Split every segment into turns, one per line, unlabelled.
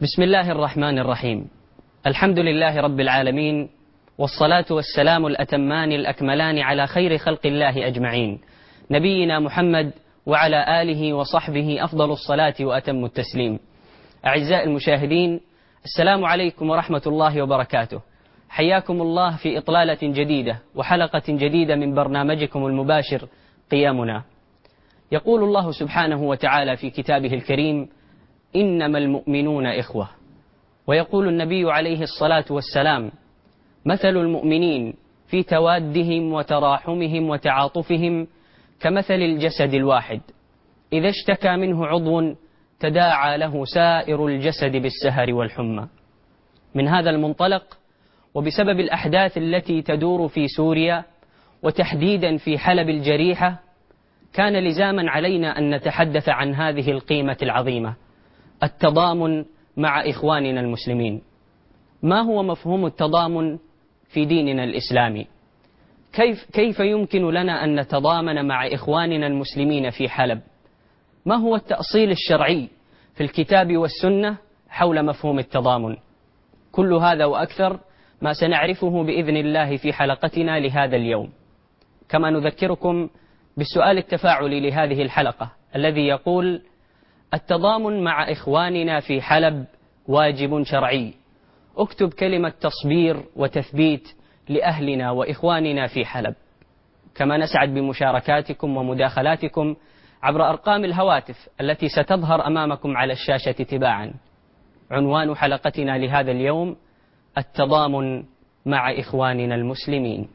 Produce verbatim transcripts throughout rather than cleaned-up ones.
بسم الله الرحمن الرحيم. الحمد لله رب العالمين، والصلاة والسلام الأتمان الأكملان على خير خلق الله أجمعين، نبينا محمد وعلى آله وصحبه أفضل الصلاة وأتم التسليم. أعزائي المشاهدين، السلام عليكم ورحمة الله وبركاته. حياكم الله في إطلالة جديدة وحلقة جديدة من برنامجكم المباشر قيامنا. يقول الله سبحانه وتعالى في كتابه الكريم: إنما المؤمنون إخوة. ويقول النبي عليه الصلاة والسلام: مثل المؤمنين في توادهم وتراحمهم وتعاطفهم كمثل الجسد الواحد إذا اشتكى منه عضو تداعى له سائر الجسد بالسهر والحمى. من هذا المنطلق، وبسبب الأحداث التي تدور في سوريا وتحديدا في حلب الجريحة، كان لزاما علينا أن نتحدث عن هذه القيمة العظيمة، التضامن مع إخواننا المسلمين. ما هو مفهوم التضامن في ديننا الإسلامي؟ كيف, كيف يمكن لنا أن نتضامن مع إخواننا المسلمين في حلب؟ ما هو التأصيل الشرعي في الكتاب والسنة حول مفهوم التضامن؟ كل هذا وأكثر ما سنعرفه بإذن الله في حلقتنا لهذا اليوم. كما نذكركم بالسؤال التفاعلي لهذه الحلقة الذي يقول: التضامن مع إخواننا في حلب واجب شرعي. اكتب كلمة تصبير وتثبيت لأهلنا وإخواننا في حلب. كما نسعد بمشاركاتكم ومداخلاتكم عبر أرقام الهواتف التي ستظهر أمامكم على الشاشة تباعا. عنوان حلقتنا لهذا اليوم: التضامن مع إخواننا المسلمين.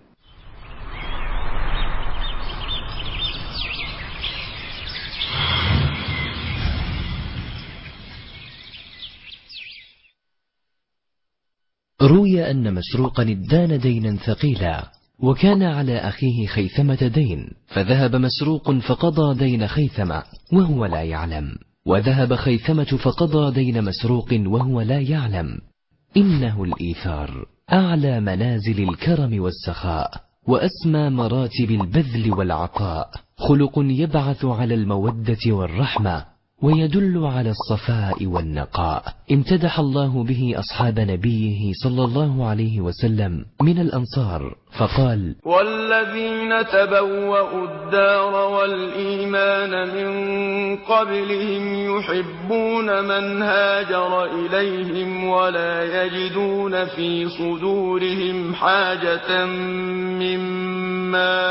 روي أن مسروقا ادان دينا ثقيلا، وكان على أخيه خيثمة دين، فذهب مسروق فقضى دين خيثمة وهو لا يعلم، وذهب خيثمة فقضى دين مسروق وهو لا يعلم. إنه الإيثار أعلى منازل الكرم والسخاء، وأسمى مراتب البذل والعطاء، خلق يبعث على المودة والرحمة، ويدل على الصفاء والنقاء. امتدح الله به أصحاب نبيه صلى الله عليه وسلم من الأنصار فقال:
والذين تبوأوا الدار والإيمان من قبلهم يحبون من هاجر إليهم ولا يجدون في صدورهم حاجة مما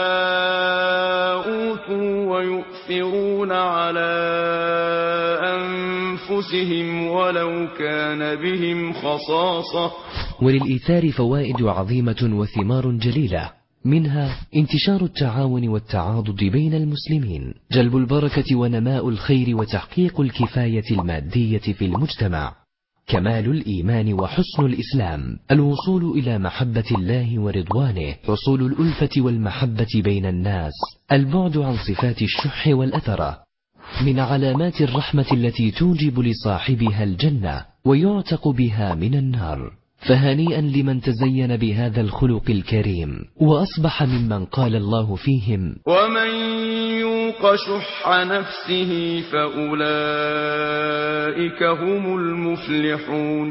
أوتوا ويؤثرون على أنفسهم ولو كان بهم خصاصة.
وللإيثار فوائد عظيمة وثمار جليلة، منها انتشار التعاون والتعاضد بين المسلمين، جلب البركة ونماء الخير وتحقيق الكفاية المادية في المجتمع، كمال الإيمان وحسن الإسلام، الوصول إلى محبة الله ورضوانه، حصول الألفة والمحبة بين الناس، البعد عن صفات الشح والأثرة، من علامات الرحمة التي توجب لصاحبها الجنة ويعتق بها من النار. فهنيئا لمن تزين بهذا الخلق الكريم وأصبح ممن قال الله فيهم:
ومن يوق شح نفسه فأولئك هم المفلحون.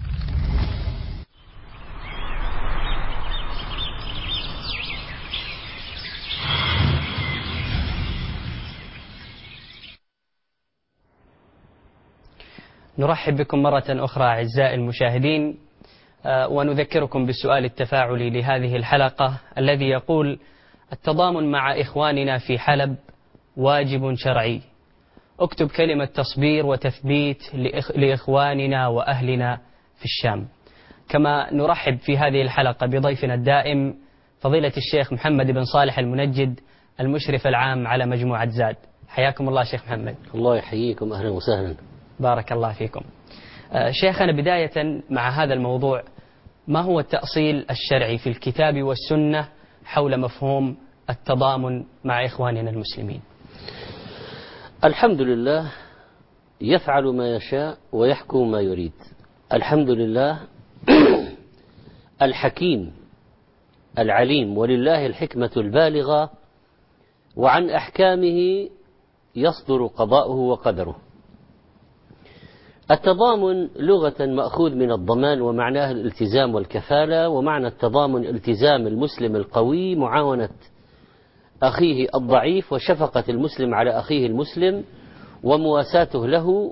نرحب بكم مرة أخرى أعزائي المشاهدين، ونذكركم بالسؤال التفاعلي لهذه الحلقة الذي يقول: التضامن مع إخواننا في حلب واجب شرعي. اكتب كلمة تصبير وتثبيت لإخواننا وأهلنا في الشام. كما نرحب في هذه الحلقة بضيفنا الدائم فضيلة الشيخ محمد بن صالح المنجد، المشرف العام على مجموعة زاد. حياكم الله شيخ محمد.
الله يحييكم، أهلا وسهلا.
بارك الله فيكم. شيخنا، بداية مع هذا الموضوع، ما هو التأصيل الشرعي في الكتاب والسنة حول مفهوم التضامن مع إخواننا المسلمين؟
الحمد لله، يفعل ما يشاء ويحكم ما يريد. الحمد لله الحكيم العليم، ولله الحكمة البالغة، وعن أحكامه يصدر قضاؤه وقدره. التضامن لغة مأخوذ من الضمان، ومعناه الالتزام والكفالة، ومعنى التضامن التزام المسلم القوي معاونة أخيه الضعيف، وشفقة المسلم على أخيه المسلم، ومواساته له،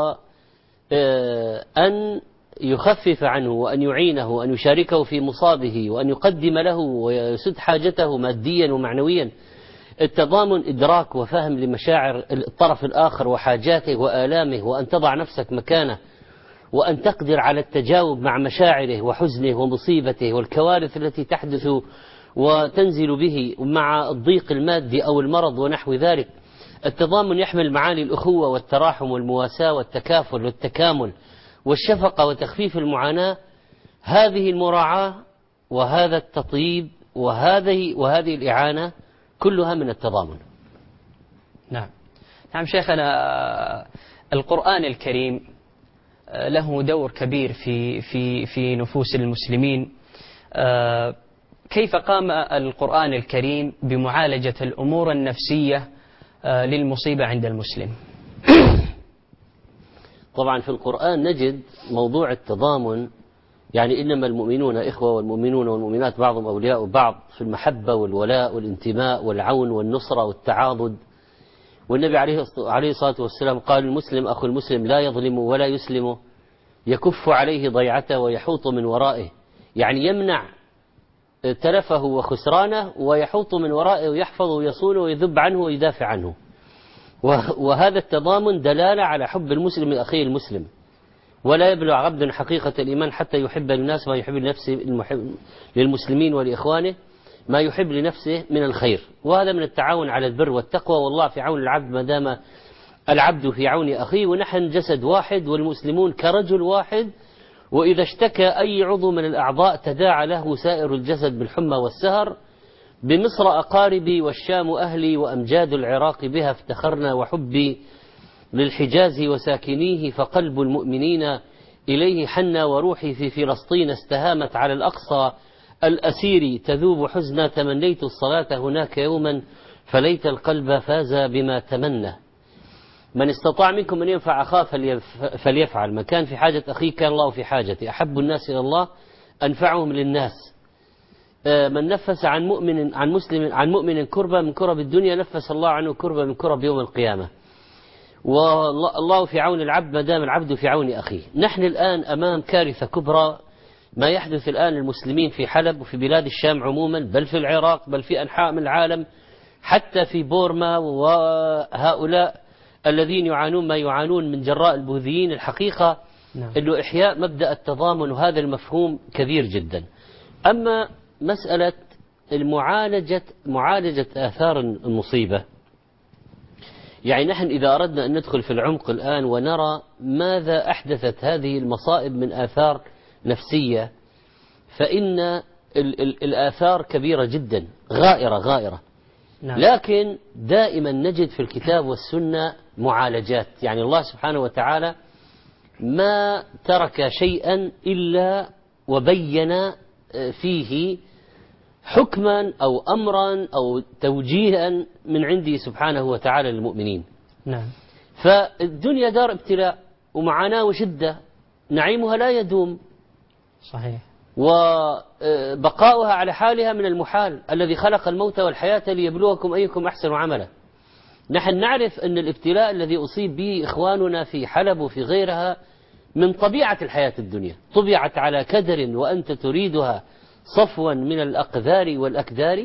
وأن يخفف عنه، وأن يعينه، وأن يشاركه في مصابه، وأن يقدم له ويسد حاجته ماديا ومعنويا. التضامن إدراك وفهم لمشاعر الطرف الآخر وحاجاته وآلامه، وأن تضع نفسك مكانه، وأن تقدر على التجاوب مع مشاعره وحزنه ومصيبته والكوارث التي تحدث وتنزل به مع الضيق المادي أو المرض ونحو ذلك. التضامن يحمل معاني الأخوة والتراحم والمواساة والتكافل والتكامل والشفقة وتخفيف المعاناة. هذه المراعاة وهذا التطيب وهذه وهذه الإعانة كلها من التضامن.
نعم نعم شيخنا، القرآن الكريم له دور كبير في في في نفوس المسلمين. كيف قام القرآن الكريم بمعالجة الأمور النفسية للمصيبة عند المسلم؟
طبعا في القرآن نجد موضوع التضامن، يعني إنما المؤمنون إخوة، والمؤمنون والمؤمنات بعضهم أولياء بعض في المحبة والولاء والانتماء والعون والنصرة والتعاضد. والنبي عليه الصلاة والسلام قال: المسلم أخو المسلم لا يظلم ولا يسلم، يكف عليه ضيعته ويحوط من ورائه، يعني يمنع تلفه وخسرانه ويحوط من ورائه ويحفظه ويصونه ويذب عنه ويدافع عنه. وهذا التضامن دلالة على حب المسلم لأخيه المسلم. ولا يبلغ عبد حقيقة الإيمان حتى يحب للناس ما يحب لنفسه، المحب للمسلمين ولإخوانه ما يحب لنفسه من الخير. وهذا من التعاون على البر والتقوى، والله في عون العبد ما دام العبد في عون أخيه. ونحن جسد واحد والمسلمون كرجل واحد، وإذا اشتكى أي عضو من الأعضاء تداعى له سائر الجسد بالحمى والسهر. بمصر أقاربي والشام أهلي وأمجاد العراق بها افتخرنا، وحبي للحجاز وساكنيه فقلب المؤمنين إليه حنا، وروحي في فلسطين استهامت على الأقصى الأسير تذوب حزنا، تمنيت الصلاة هناك يوما فليت القلب فاز بما تمنى. من استطاع منكم أن ينفع أخاه فليفعل، من كان في حاجة أخيه كان الله في حاجته، أحب الناس إلى الله أنفعهم للناس. من نفس عن مؤمن عن مسلم عن مؤمن كربة من كرب الدنيا نفس الله عنه كربة من كرب يوم القيامة. والله في عون العبد ما دام العبد في عون أخيه. نحن الآن أمام كارثة كبرى، ما يحدث الآن للمسلمين في حلب وفي بلاد الشام عموما، بل في العراق، بل في أنحاء من العالم، حتى في بورما، وهؤلاء الذين يعانون ما يعانون من جراء البوذيين. الحقيقة نعم. أنه إحياء مبدأ التضامن وهذا المفهوم كبير جدا. أما مسألة المعالجة معالجة آثار المصيبة، يعني نحن إذا أردنا أن ندخل في العمق الآن ونرى ماذا أحدثت هذه المصائب من آثار نفسية، فإن ال ال الآثار كبيرة جدا، غائرة غائرة. نعم. لكن دائما نجد في الكتاب والسنة معالجات، يعني الله سبحانه وتعالى ما ترك شيئا إلا وبين فيه حكما أو أمرا أو توجيها من عنده سبحانه وتعالى للمؤمنين.
نعم.
فالدنيا دار ابتلاء ومعاناة وشدة، نعيمها لا يدوم.
صحيح.
وبقاؤها على حالها من المحال. الذي خلق الموت والحياة ليبلوكم أيكم أحسن عملا. نحن نعرف أن الابتلاء الذي أصيب به إخواننا في حلب وفي غيرها من طبيعة الحياة الدنيا، طبعت على كدر وأنت تريدها صفوا من الأقذار والأكدار.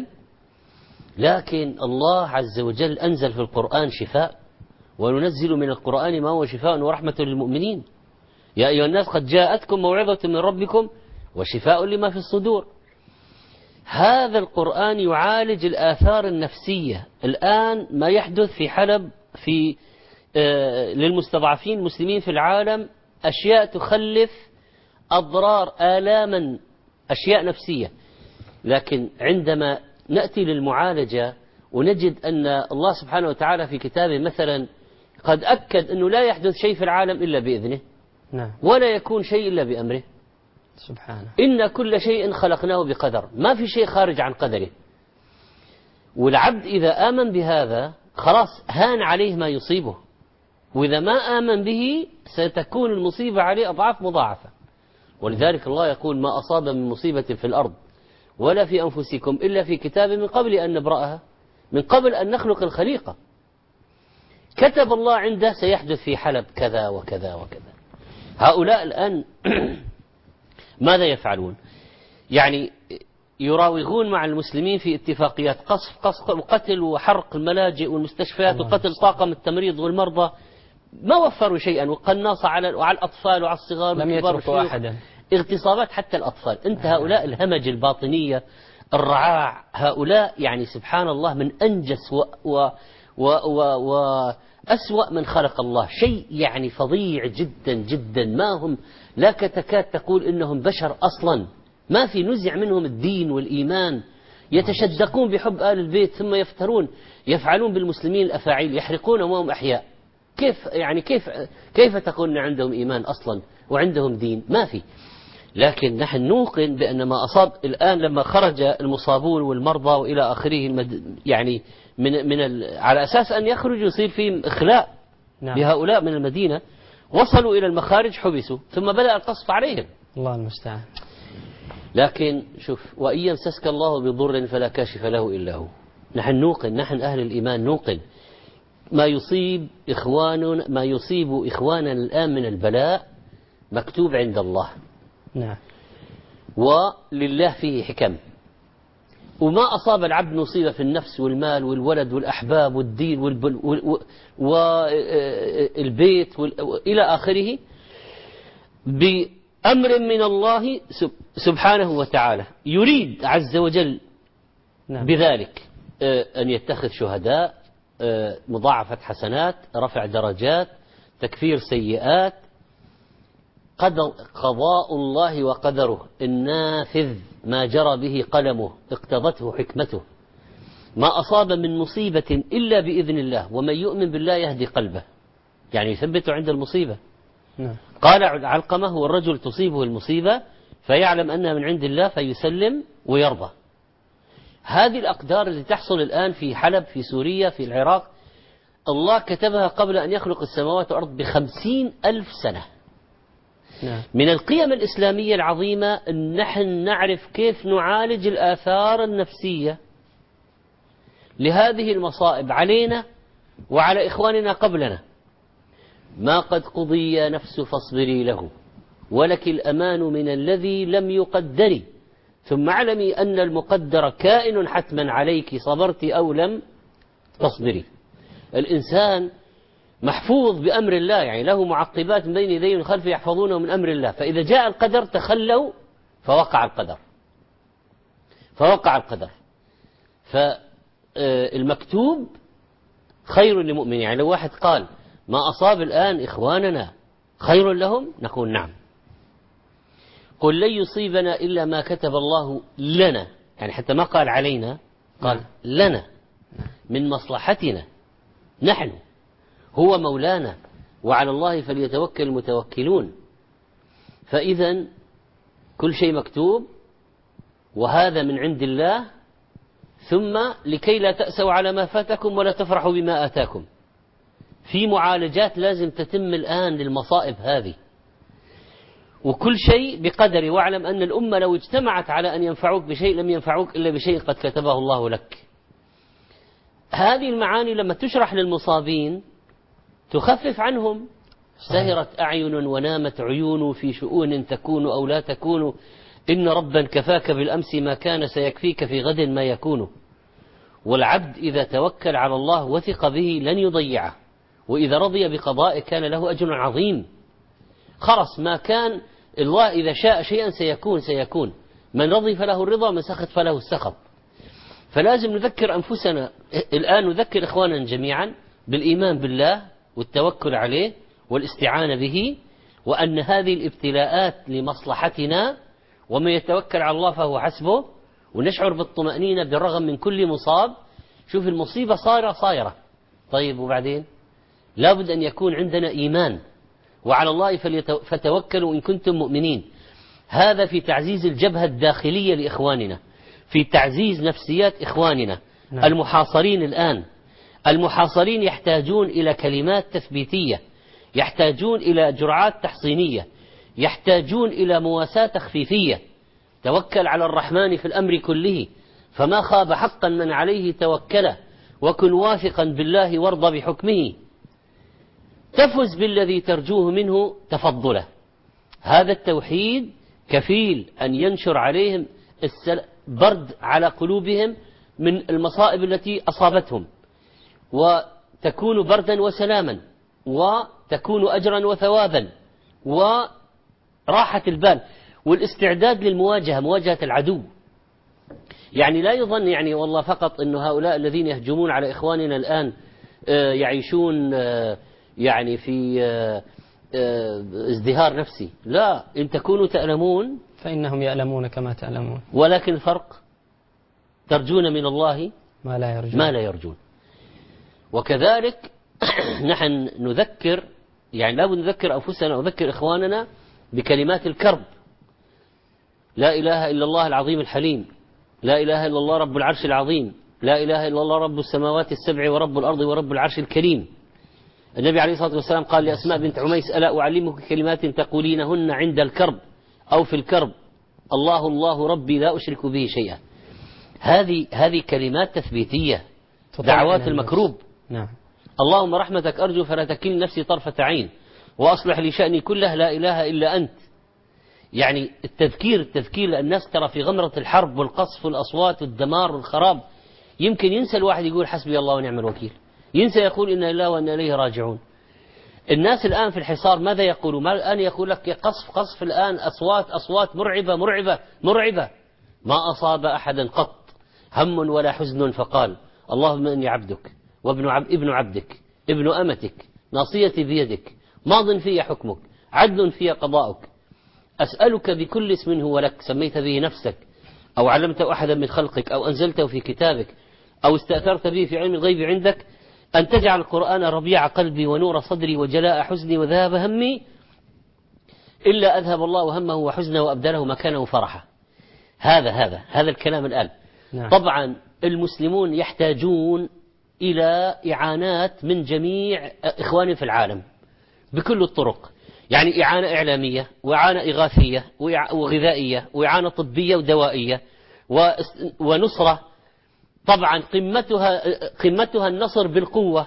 لكن الله عز وجل أنزل في القرآن شفاء، وننزل من القرآن ما هو شفاء ورحمة للمؤمنين. يا أيها الناس قد جاءتكم موعظة من ربكم وشفاء لما في الصدور. هذا القرآن يعالج الآثار النفسية. الآن ما يحدث في حلب في آه للمستضعفين المسلمين في العالم أشياء تخلف أضرار آلاما، أشياء نفسية. لكن عندما نأتي للمعالجة ونجد أن الله سبحانه وتعالى في كتابه مثلا قد أكد أنه لا يحدث شيء في العالم إلا بإذنه.
نعم.
ولا يكون شيء إلا بأمره
سبحانه.
إن كل شيء خلقناه بقدر، ما في شيء خارج عن قدره. والعبد إذا آمن بهذا خلاص هان عليه ما يصيبه، وإذا ما آمن به ستكون المصيبة عليه أضعاف مضاعفة. ولذلك الله يقول ما أصاب من مصيبة في الأرض ولا في أنفسكم إلا في كتاب من قبل أن نبرأها، من قبل أن نخلق الخليقة. كتب الله عنده سيحدث في حلب كذا وكذا وكذا. هؤلاء الآن ماذا يفعلون؟ يعني يراوغون مع المسلمين في اتفاقيات قصف قصف وقتل وحرق الملاجئ والمستشفيات وقتل طاقم التمريض والمرضى. ما وفروا شيئا، وقناصة على وعلى الأطفال وعلى الصغار
لم يتركوا أحدا،
اغتصابات حتى الأطفال. أنت هؤلاء الهمج الباطنية الرعاع، هؤلاء يعني سبحان الله من أنجس و و و و وأسوأ من خلق الله. شيء يعني فظيع جدا جدا. ما هم لا تكاد تقول إنهم بشر أصلا، ما في نزع منهم الدين والإيمان. يتشدقون بحب آل البيت ثم يفترون، يفعلون بالمسلمين الأفاعيل، يحرقون وهم أحياء. كيف يعني كيف كيف تقول إن عندهم إيمان أصلا وعندهم دين؟ ما في. لكن نحن نوقن بأن ما أصاب الآن لما خرج المصابون والمرضى وإلى آخره المد... يعني من من ال... على أساس أن يخرجوا يصير فيهم إخلاء
نعم.
بهؤلاء من المدينة، وصلوا إلى المخارج حبسوا، ثم بدأ القصف عليهم.
الله المستعان.
لكن شوف، وإن يمسسك الله بضر فلا كاشف له إلا هو. نحن نوقن، نحن أهل الإيمان نوقن ما يصيب إخواننا ما يصيب إخواننا الآن من البلاء مكتوب عند الله.
نعم.
ولله فيه حكم. وما أصاب العبد مصيبة في النفس والمال والولد والأحباب والدين والبيت إلى آخره بأمر من الله سبحانه وتعالى، يريد عز وجل
نعم.
بذلك أن يتخذ شهداء، مضاعفة حسنات، رفع درجات، تكفير سيئات. قدر قضاء الله وقدره النافذ ما جرى به قلمه اقتضته حكمته. ما أصاب من مصيبة إلا بإذن الله، ومن يؤمن بالله يهدي قلبه، يعني يثبته عند المصيبة.
نعم.
قال علقمة هو الرجل تصيبه المصيبة فيعلم أنها من عند الله فيسلم ويرضى. هذه الأقدار التي تحصل الآن في حلب، في سوريا، في العراق، الله كتبها قبل أن يخلق السماوات والأرض بخمسين ألف سنة.
نعم.
من القيم الإسلامية العظيمة أن نحن نعرف كيف نعالج الآثار النفسية لهذه المصائب علينا وعلى إخواننا قبلنا. ما قد قضي يا نفس فاصبري له ولك الأمان من الذي لم يقدر، ثم اعلمي أن المقدر كائن حتما عليك صبرت أو لم تصبري. الإنسان محفوظ بأمر الله، يعني له معقبات من بين يديه ومن خلفه يحفظونه من أمر الله. فإذا جاء القدر تخلوا فوقع القدر فوقع القدر فالمكتوب خير للمؤمن. يعني لو واحد قال ما أصاب الآن إخواننا خير لهم، نقول نعم. قل لن يصيبنا إلا ما كتب الله لنا، يعني حتى ما قال علينا، قال لنا من مصلحتنا نحن، هو مولانا وعلى الله فليتوكل المتوكلون. فإذا كل شيء مكتوب، وهذا من عند الله. ثم لكي لا تأسوا على ما فاتكم ولا تفرحوا بما آتاكم، في معالجات لازم تتم الآن للمصائب هذه، وكل شيء بقدر. واعلم أن الأمة لو اجتمعت على أن ينفعوك بشيء لم ينفعوك إلا بشيء قد كتبه الله لك. هذه المعاني لما تشرح للمصابين تخفف عنهم. سهرت أعين ونامت عيون في شؤون تكون أو لا تكون، إن ربا كفاك بالأمس ما كان سيكفيك في غد ما يكون. والعبد إذا توكل على الله وثق به لن يضيعه، وإذا رضي بقضائه كان له أجر عظيم. خلص ما كان الله إذا شاء شيئا سيكون سيكون، من رضي فله الرضا، من سخط فله السخط. فلازم نذكر أنفسنا الآن، نذكر إخواننا جميعا بالإيمان بالله والتوكل عليه والاستعانة به، وأن هذه الابتلاءات لمصلحتنا، ومن يتوكل على الله فهو حسبه. ونشعر بالطمأنينة بالرغم من كل مصاب. شوف المصيبة صايرة صايرة، طيب وبعدين لابد أن يكون عندنا إيمان، وعلى الله فتوكلوا إن كنتم مؤمنين. هذا في تعزيز الجبهة الداخلية لإخواننا، في تعزيز نفسيات إخواننا. نعم. المحاصرين الآن، المحاصرين يحتاجون إلى كلمات تثبيتية، يحتاجون إلى جرعات تحصينية، يحتاجون إلى مواساة تخفيفية. توكل على الرحمن في الأمر كله، فما خاب حقا من عليه توكله، وكن واثقا بالله وارض بحكمه، تفز بالذي ترجوه منه تفضله. هذا التوحيد كفيل أن ينشر عليهم برد على قلوبهم من المصائب التي أصابتهم، وتكون بردا وسلاما، وتكون أجرا وثوابا، وراحة البال، والاستعداد للمواجهة، مواجهة العدو. يعني لا يظن يعني والله فقط أن هؤلاء الذين يهجمون على إخواننا الآن يعيشون يعني في ازدهار نفسي. لا، إن تكونوا تألمون
فإنهم يألمون كما تألمون،
ولكن الفرق ترجون من الله
ما لا يرجون,
ما لا يرجون. وكذلك نحن نذكر، يعني لا بد نذكر أنفسنا ونذكر إخواننا بكلمات الكرب: لا إله إلا الله العظيم الحليم، لا إله إلا الله رب العرش العظيم، لا إله إلا الله رب السماوات السبع ورب الأرض ورب العرش الكريم. النبي عليه الصلاة والسلام قال لأسماء بنت عميس: ألا أعلمك كلمات تقولينهن عند الكرب أو في الكرب؟ الله الله ربي لا أشرك به شيئا. هذه هذه كلمات تثبيتية، دعوات المكروب.
نعم.
اللهم رحمتك أرجو فلا تكلني نفسي طرفة عين، وأصلح لي شأني كله، لا إله إلا أنت. يعني التذكير التذكير الناس ترى في غمرة الحرب والقصف والأصوات والدمار والخراب يمكن ينسى الواحد يقول حسبي الله ونعم الوكيل، ينسى يقول إنا لله وإنا إليه راجعون. الناس الآن في الحصار ماذا يقولوا؟ ما الآن يقول لك قصف قصف الآن، أصوات أصوات مرعبة مرعبة مرعبة، ما أصاب أحدا قط هم ولا حزن فقال اللهم إني عبدك وابن عب ابن عبدك ابن أمتك ناصيتي بيدك ماض في حكمك عدل في قضاؤك أسألك بكل اسم هو لك سميت به نفسك أو علمته أحدا من خلقك أو أنزلته في كتابك أو استأثرت به في علم الغيب عندك أن تجعل القرآن ربيع قلبي ونور صدري وجلاء حزني وذهاب همي إلا أذهب الله همه وحزنه وأبدله مكانه فرحه. هذا هذا هذا الكلام الآن.
نعم.
طبعا المسلمون يحتاجون إلى إعانات من جميع إخوانهم في العالم بكل الطرق، يعني إعانة إعلامية وإعانة إغاثية وغذائية وإعانة طبية ودوائية ونصرة. طبعا قمتها قمتها النصر بالقوة،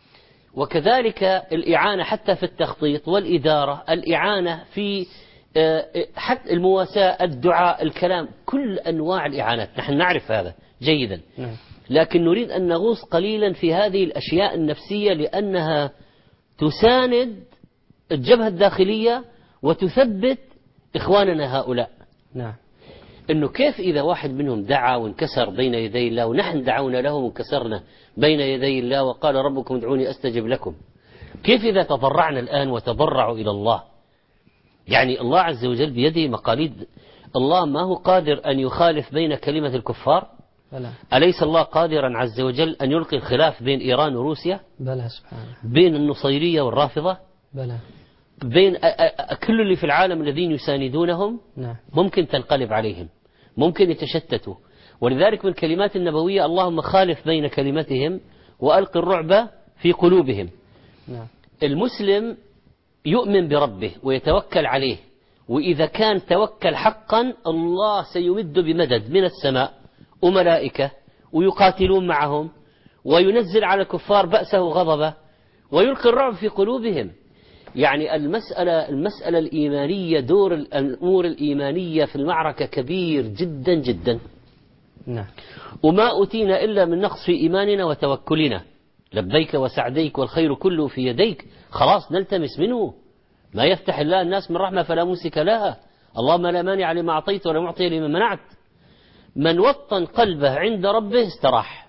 وكذلك الإعانة حتى في التخطيط والإدارة، الإعانة في حتى المواساة، الدعاء، الكلام، كل أنواع الإعانات نحن نعرف هذا جيدا. لكن نريد أن نغوص قليلا في هذه الأشياء النفسية لأنها تساند الجبهة الداخلية وتثبت إخواننا هؤلاء.
نعم.
إنه كيف إذا واحد منهم دعا وانكسر بين يدي الله ونحن دعونا له وانكسرنا بين يدي الله وقال ربكم ادعوني أستجب لكم، كيف إذا تضرعنا الآن وتضرعوا إلى الله؟ يعني الله عز وجل بيده مقاليد، الله ما هو قادر أن يخالف بين كلمة الكفار؟
بلى.
أليس الله قادرا عز وجل أن يلقي الخلاف بين إيران وروسيا؟
بلى سبحانه.
بين النصيرية والرافضة؟
بلى.
بين كل اللي في العالم الذين يساندونهم؟
نعم.
ممكن تنقلب عليهم، ممكن يتشتتوا. ولذلك من الكلمات النبوية اللهم خالف بين كلمتهم وألق الرعب في قلوبهم.
نعم.
المسلم يؤمن بربه ويتوكل عليه، وإذا كان توكل حقا الله سيمد بمدد من السماء وملائكة ويقاتلون معهم وينزل على الكفار بأسه وغضبه ويلقي الرعب في قلوبهم. يعني المسألة المسألة الإيمانية، دور الأمور الإيمانية في المعركة كبير جدا جدا.
نعم.
وما أتينا إلا من نقص في إيماننا وتوكلنا. لبيك وسعديك والخير كله في يديك، خلاص نلتمس منه. ما يفتح الله الناس من رحمة فلا ممسك لها، اللهم لا مانع لما أعطيت ولا معطي لما منعت. من وطن قلبه عند ربه استراح.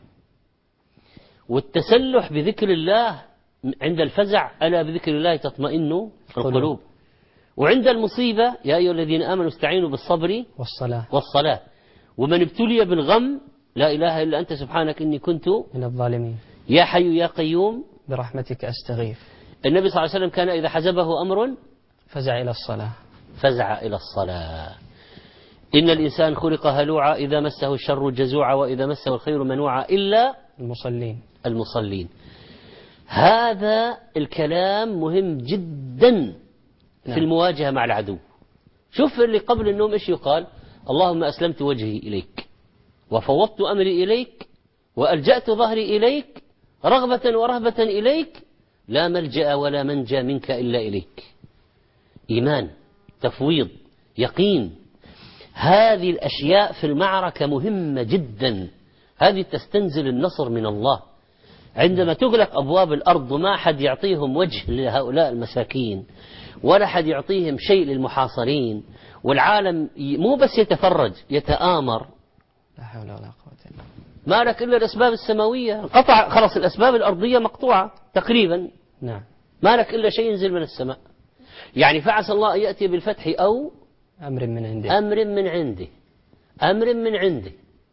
والتسلح بذكر الله عند الفزع، ألا بذكر الله تطمئن القلوب. وعند المصيبة يا أيها الذين آمنوا استعينوا بالصبر
والصلاة
والصلاة. ومن ابتلي بالغم لا إله إلا أنت سبحانك إني كنت
من الظالمين.
يا حي يا قيوم
برحمتك أستغيث.
النبي صلى الله عليه وسلم كان إذا حزبه أمر
فزع إلى الصلاة
فزع إلى الصلاة. إن الإنسان خلق هلوعا إذا مسه الشر جزوعا وإذا مسه الخير منوعا إلا
المصلين
المصلين. هذا الكلام مهم جدا في المواجهة مع العدو. شوف اللي قبل النوم إيش يقال: اللهم أسلمت وجهي إليك وفوضت أمري إليك وألجأت ظهري إليك رغبة ورهبة إليك لا ملجأ ولا منجى منك إلا إليك. إيمان، تفويض، يقين. هذه الأشياء في المعركة مهمة جدا. هذه تستنزل النصر من الله. عندما تغلق أبواب الأرض وما حد يعطيهم وجه لهؤلاء المساكين ولا حد يعطيهم شيء للمحاصرين، والعالم مو بس يتفرج، يتآمر،
لا حول ولا قوة إلا بالله.
ما لك إلا الأسباب السماوية، قطع خلاص الأسباب الأرضية مقطوعة تقريبا.
نعم.
ما لك إلا شيء ينزل من السماء. يعني فعسى الله أن يأتي بالفتح أو
أمر من عنده
أمر من عنده أمر من عنده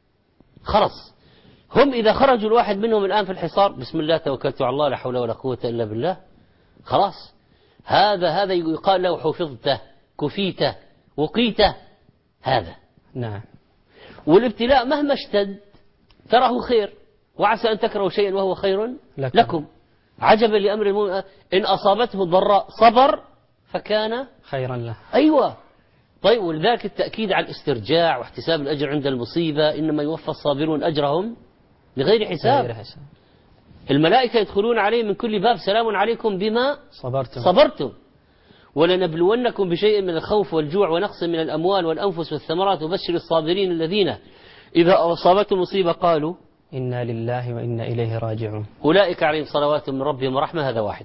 خلاص. هم إذا خرجوا الواحد منهم الآن في الحصار: بسم الله توكلت على الله لا حول ولا قوة إلا بالله، خلاص. هذا هذا يقال له حفظته، كفيته، وقيته. هذا
نعم.
والابتلاء مهما اشتد تراه خير، وعسى أن تكرهوا شيئا وهو خير لكم, لكم. عجبا لأمر المؤمن إن أصابته ضراء صبر فكان
خيرا له.
أيوة. طيب، ولذلك التأكيد على الاسترجاع واحتساب الأجر عند المصيبة. إنما يوفى الصابرون أجرهم بغير حساب.
غير حساب.
الملائكة يدخلون عليهم من كل باب: سلام عليكم بما
صبرتم
صبرتم ولنبلونكم بشيء من الخوف والجوع ونقص من الأموال والأنفس والثمرات وبشر الصابرين الذين إذا أصابتهم مصيبة قالوا
إنا لله وإنا إليه راجعون.
أولئك عليهم صلوات من ربهم ورحمة. هذا واحد.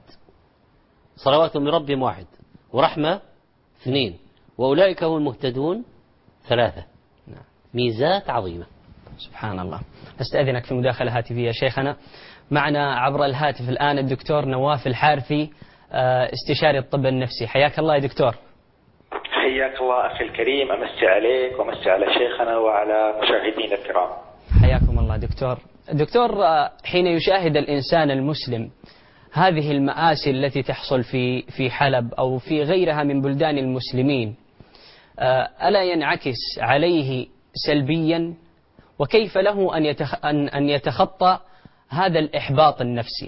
صلوات من ربهم واحد، ورحمة اثنين، وأولئك هم المهتدون ثلاثة. ميزات عظيمة.
سبحان الله. أستأذنك في مداخلة هاتفية شيخنا. معنا عبر الهاتف الآن الدكتور نواف الحارثي، استشاري الطب النفسي. حياك الله يا دكتور.
حياك الله أخي الكريم، أمسي عليك وأمسي على شيخنا وعلى مشاهدينا الكرام.
حياكم الله دكتور. دكتور، حين يشاهد الإنسان المسلم هذه المآسي التي تحصل في في حلب أو في غيرها من بلدان المسلمين، ألا ينعكس عليه سلبيا؟ وكيف له أن يتخ... أن يتخطى هذا الإحباط النفسي؟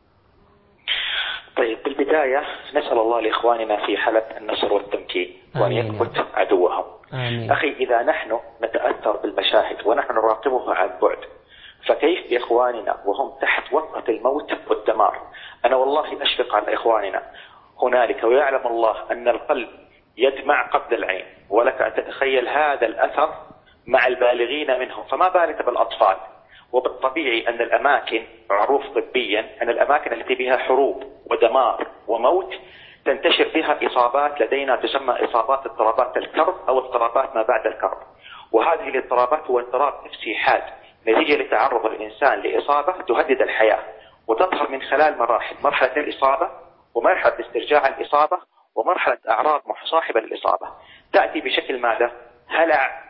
طيب، بالبداية نسأل الله لإخواننا في حلب النصر والتمكين وأن يثبت عدوهم.
آمين.
أخي، إذا نحن نتأثر بالمشاهد ونحن نراقبها عن بعد، فكيف بإخواننا وهم تحت وطأة الموت والدمار؟ أنا والله أشفق على إخواننا هنالك، ويعلم الله أن القلب يدمع قبل العين، ولك أن تتخيل هذا الأثر مع البالغين منهم، فما بالك بالأطفال. وبالطبيعي أن الأماكن معروف طبيا أن الأماكن التي بها حروب ودمار وموت تنتشر بها إصابات لدينا تسمى إصابات اضطرابات الكرب أو اضطرابات ما بعد الكرب. وهذه الاضطرابات هو اضطراب نفسي حاد نتيجة لتعرض الإنسان لإصابة تهدد الحياة، وتظهر من خلال مراحل: مرحلة الإصابة، ومرحلة استرجاع الإصابة، ومرحلة أعراض مصاحبة للإصابة. تأتي بشكل ماذا؟ هلع،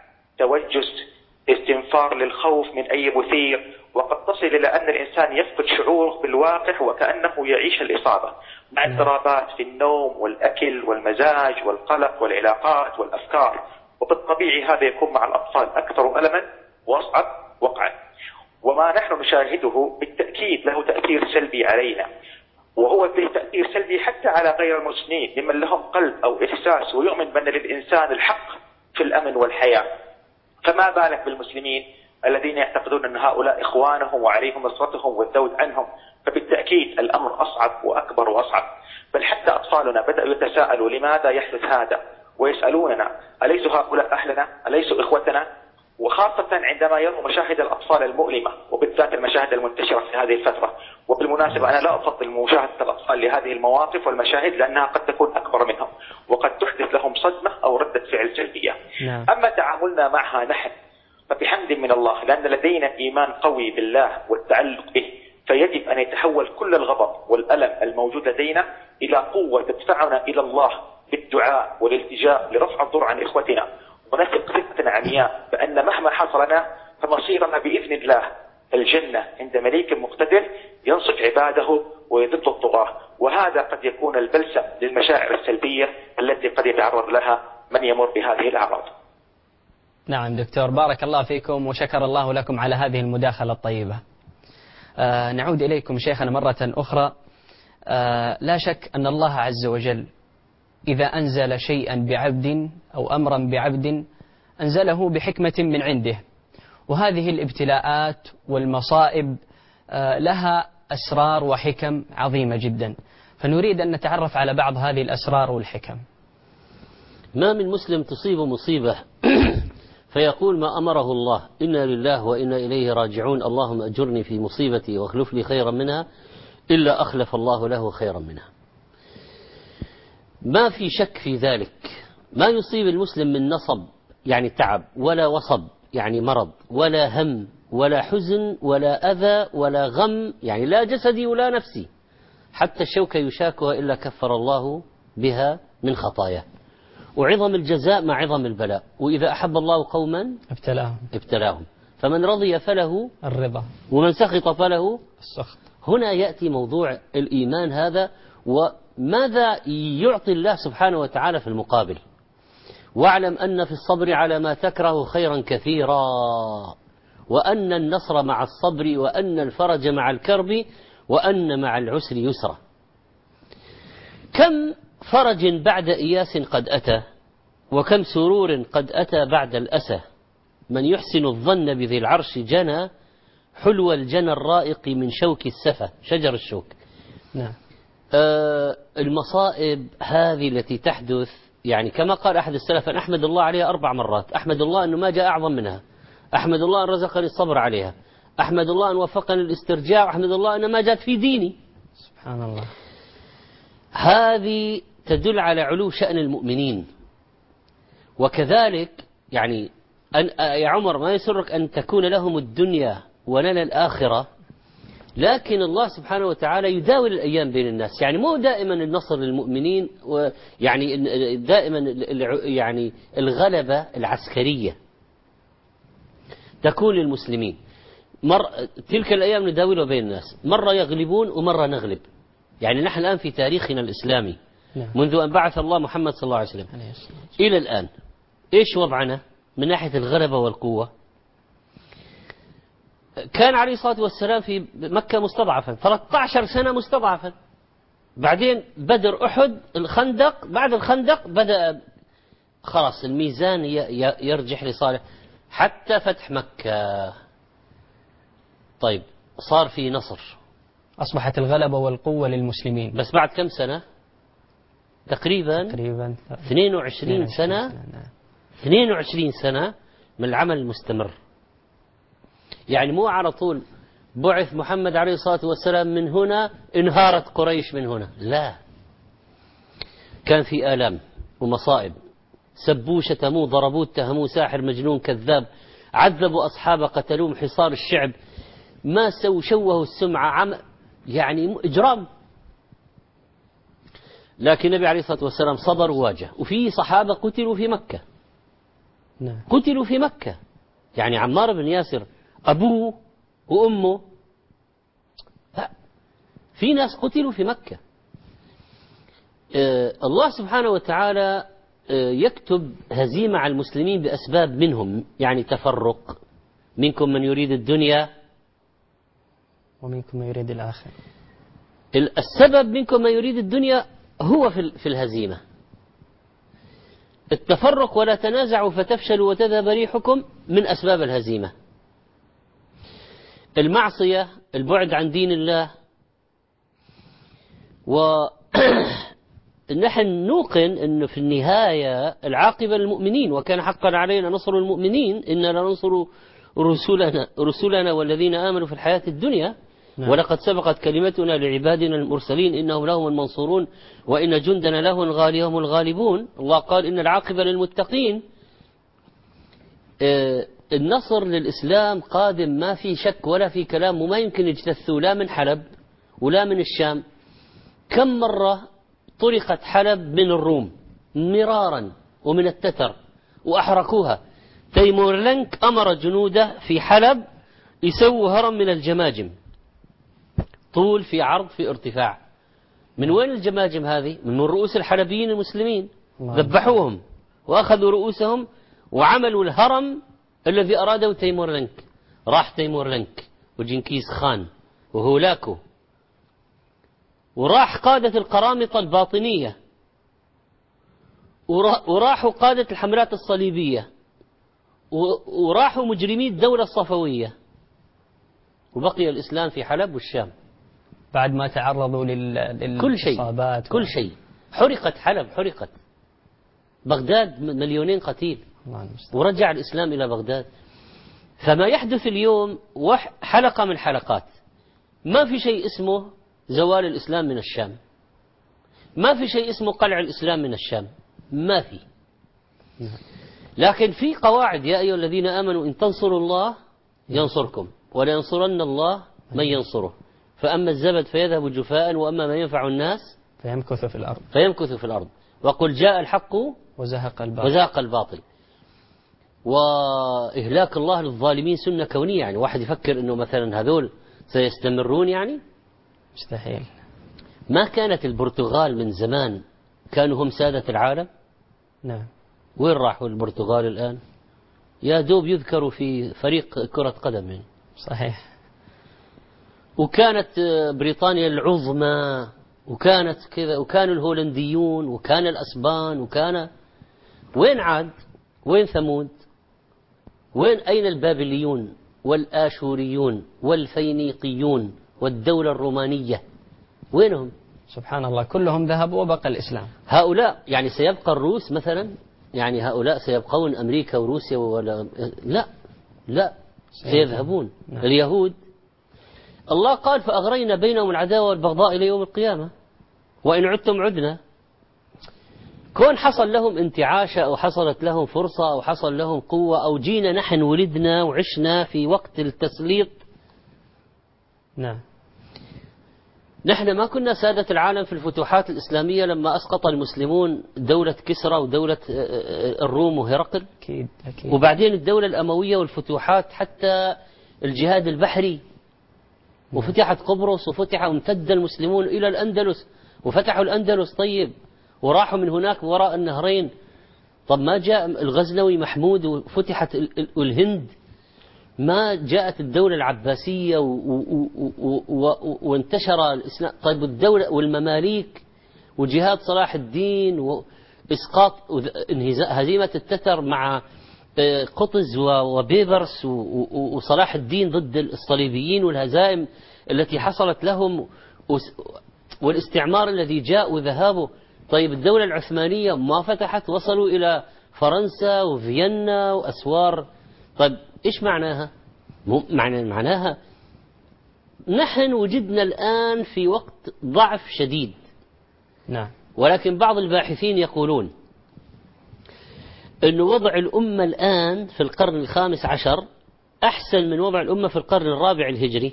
توجس، استنفار للخوف من أي مثير، وقد تصل إلى أن الإنسان يفقد شعوره بالواقع وكأنه يعيش الإصابة، مع اضطرابات في النوم والأكل والمزاج والقلق والعلاقات والأفكار. وبالطبيعي هذا يكون مع الأطفال أكثر ألما وأصعب وقعا. وما نحن نشاهده بالتأكيد له تأثير سلبي علينا، وهو له تأثير سلبي حتى على غير المسلمين ممن لهم قلب أو إحساس ويؤمن بأن للإنسان الحق في الأمن والحياة. فما بالك بالمسلمين الذين يعتقدون أن هؤلاء إخوانهم وعليهم نصرتهم والذود عنهم؟ فبالتأكيد الأمر أصعب وأكبر وأصعب. بل حتى أطفالنا بدأوا يتساءلوا لماذا يحدث هذا، ويسألوننا: أليسوا هؤلاء أهلنا؟ أليسوا إخوتنا؟ وخاصة عندما يروا مشاهد الأطفال المؤلمة، وبالذات المشاهد المنتشرة في هذه الفترة. وبالمناسبة أنا لا أفضل مشاهدة الأطفال لهذه المواقف والمشاهد لأنها قد تكون أكبر منهم، وقد تحدث لهم صدمة أو ردة فعل سلبية.
نعم.
أما تعاملنا معها نحن فبحمد من الله، لأن لدينا إيمان قوي بالله والتعلق به، فيجب أن يتحول كل الغضب والألم الموجود لدينا إلى قوة تدفعنا إلى الله بالدعاء والالتجاء لرفع الضر عن إخوتنا، ونثق ثقة عمياء بأن مهما حصل لنا فمصيرنا بإذن الله الجنة عند مليك مقتدر ينصف عباده ويذل الطغاة. وهذا قد يكون البلسم للمشاعر السلبية التي قد يتعرض لها من يمر بهذه الأعراض.
نعم دكتور، بارك الله فيكم وشكر الله لكم على هذه المداخلة الطيبة. آه نعود إليكم شيخنا مرة أخرى. آه لا شك أن الله عز وجل إذا أنزل شيئا بعبد أو أمرا بعبد أنزله بحكمة من عنده، وهذه الابتلاءات والمصائب آه لها أسرار وحكم عظيمة جدا، فنريد أن نتعرف على بعض هذه الأسرار والحكم.
ما من مسلم تصيب مصيبة فيقول ما أمره الله إنا لله وإنا إليه راجعون اللهم أجرني في مصيبتي واخلف لي خيرا منها إلا أخلف الله له خيرا منها. ما في شك في ذلك. ما يصيب المسلم من نصب يعني تعب، ولا وصب يعني مرض، ولا هم ولا حزن ولا أذى ولا غم، يعني لا جسدي ولا نفسي، حتى الشوكة يشاكها إلا كفر الله بها من خطاياه. وعظم الجزاء مع عظم البلاء. وإذا أحب الله قوما
ابتلاهم
ابتلاهم فمن رضي فله
الرضا
ومن سخط فله
السخط.
هنا يأتي موضوع الإيمان هذا، وماذا يعطي الله سبحانه وتعالى في المقابل. واعلم أن في الصبر على ما تكره خيرا كثيرا، وأن النصر مع الصبر، وأن الفرج مع الكرب، وأن مع العسر يسرا. كم فرج بعد إياس قد أتى، وكم سرور قد أتى بعد الأسى. من يحسن الظن بذي العرش جنى، حلو الجنى الرائق من شوك السفة، شجر الشوك.
نعم.
آه المصائب هذه التي تحدث، يعني كما قال أحد السلف أن أحمد الله عليها أربع مرات. أحمد الله أنه ما جاء أعظم منها، أحمد الله أن رزقني الصبر عليها، أحمد الله أن وفقني الاسترجاع، وأحمد الله أن ما جاءت في ديني.
سبحان الله.
هذه تدل على علو شأن المؤمنين. وكذلك يعني أن يا عمر ما يسرك أن تكون لهم الدنيا ولنا الآخرة، لكن الله سبحانه وتعالى يداول الأيام بين الناس. يعني مو دائما النصر للمؤمنين، ويعني دائما يعني الغلبة العسكرية تكون للمسلمين. مر تلك الأيام نداولها بين الناس، مرة يغلبون ومرة نغلب. يعني نحن الآن في تاريخنا الإسلامي منذ أن بعث الله محمد صلى الله عليه وسلم إلى الآن إيش وضعنا من ناحية الغلبة والقوة؟ كان عليه الصلاة والسلام في مكة مستضعفا ثلاثة عشر سنة مستضعفا، بعدين بدر، أحد، الخندق، بعد الخندق بدأ خلاص الميزان يرجح لصالح حتى فتح مكة. طيب صار في نصر،
أصبحت الغلبة والقوة للمسلمين،
بس بعد كم سنة؟ تقريبا
تقريبا
اثنين وعشرين سنة. اثنين وعشرين سنة من العمل المستمر. يعني مو على طول بعث محمد عليه الصلاة والسلام من هنا انهارت قريش من هنا، لا، كان في آلام ومصائب. سبوه، شتموه، ضربوه، اتهموه ساحر مجنون كذاب، عذبوا أصحابه، قتلوهم، حصار الشعب، ما سووا، شوهوا السمعة، عم يعني إجرام. لكن النبي عليه الصلاة والسلام صبر وواجه. وفي صحابة قتلوا في مكة،
نعم. قتلوا
في مكة. يعني عمار بن ياسر أبوه وأمه، لا، في ناس قتلوا في مكة. آه الله سبحانه وتعالى آه يكتب هزيمة على المسلمين بأسباب منهم، يعني تفرق، منكم من يريد الدنيا
ومنكم من يريد الآخرة.
السبب منكم من يريد الدنيا هو في في الهزيمة. التفرق ولا تنازعوا فتفشلوا وتذهب ريحكم من أسباب الهزيمة. المعصية، البعد عن دين الله. ونحن نوقن أنه في النهاية العاقبة للمؤمنين، وكان حقا علينا نصر المؤمنين، إننا لننصر رسولنا رسولنا والذين آمنوا في الحياة الدنيا. نعم. ولقد سبقت كلمتنا لعبادنا المرسلين إنهم لهم المنصورون وإن جندنا لهم الغالبون الغالبون. الله قال إن العاقبة للمتقين. آه النصر للإسلام قادم، ما في شك ولا في كلام، وما يمكن يجتثوا لا من حلب ولا من الشام. كم مرة طرقت حلب من الروم مرارا ومن التتر وأحرقوها. تيمورلنك أمر جنوده في حلب يسووا هرم من الجماجم، طول في عرض في ارتفاع. من وين الجماجم هذه؟ من رؤوس الحلبيين المسلمين، ذبحوهم وأخذوا رؤوسهم وعملوا الهرم الذي أراده تيمورلنك. راح تيمورلنك وجنكيز خان وهولاكو، وراح قادة القرامطة الباطنية، وراحوا قادة الحملات الصليبية، وراحوا مجرمي الدولة الصفوية، وبقي الإسلام في حلب والشام
بعد ما تعرضوا لل...
كل شيء
للإصابات
كل شيء. حرقت حلب، حرقت بغداد، مليونين قتيل، ورجع الإسلام إلى بغداد. فما يحدث اليوم حلقة من حلقات. ما في شيء اسمه زوال الإسلام من الشام، ما في شيء اسمه قلع الإسلام من الشام، ما في. لكن في قواعد: يا أيها الذين آمنوا إن تنصروا الله ينصركم ولينصرن الله من ينصره، فأما الزبد فيذهب جفاء وأما ما ينفع الناس
فيمكث في الأرض
فيمكث في الأرض وقل جاء الحق
وزهق الباطل
وزهق الباطل. وإهلاك الله للظالمين سنة كونية. يعني واحد يفكر أنه مثلا هذول سيستمرون، يعني
مستحيل.
ما كانت البرتغال من زمان كانوا هم سادة العالم؟
نعم.
وين راحوا البرتغال الآن؟ يا دوب يذكروا في فريق كرة قدم يعني.
صحيح.
وكانت بريطانيا العظمى، وكانت كذا، وكان الهولنديون، وكان الأسبان، وكان وين عاد؟ وين ثمود؟ وين أين البابليون والآشوريون والفينيقيون والدولة الرومانية؟ وينهم؟
سبحان الله، كلهم ذهبوا وبقى الإسلام.
هؤلاء يعني سيبقى الروس مثلا؟ يعني هؤلاء سيبقون أمريكا وروسيا ولا لا؟ لا، سيذهبون.
نعم.
اليهود الله قال فأغرينا بينهم العداوة والبغضاء إلى يوم القيامة وإن عدتم عدنا. كون حصل لهم انتعاشة أو حصلت لهم فرصة أو حصل لهم قوة أو جينا نحن ولدنا وعشنا في وقت التسليط.
نعم.
نحن ما كنا سادة العالم في الفتوحات الإسلامية لما أسقط المسلمون دولة كسرى ودولة الروم وهرقل.
أكيد أكيد.
وبعدين الدولة الأموية والفتوحات حتى الجهاد البحري، وفتحت قبرص وفتح وامتد المسلمون إلى الأندلس وفتحوا الأندلس. طيب، وراحوا من هناك وراء النهرين. طب ما جاء الغزنوي محمود وفتحت الهند؟ ما جاءت الدولة العباسية وانتشر الإسلام؟ طيب الدولة والمماليك وجهاد صلاح الدين وإسقاط هزيمة التتر مع قطز وبيبرس وصلاح الدين ضد الصليبيين والهزائم التي حصلت لهم والاستعمار الذي جاء وذهابه. طيب الدولة العثمانية ما فتحت، وصلوا إلى فرنسا وفيينا وأسوار. طيب إيش معناها؟ معنى معناها نحن وجدنا الآن في وقت ضعف شديد.
نعم.
ولكن بعض الباحثين يقولون أن وضع الأمة الآن في القرن الخامس عشر أحسن من وضع الأمة في القرن الرابع الهجري،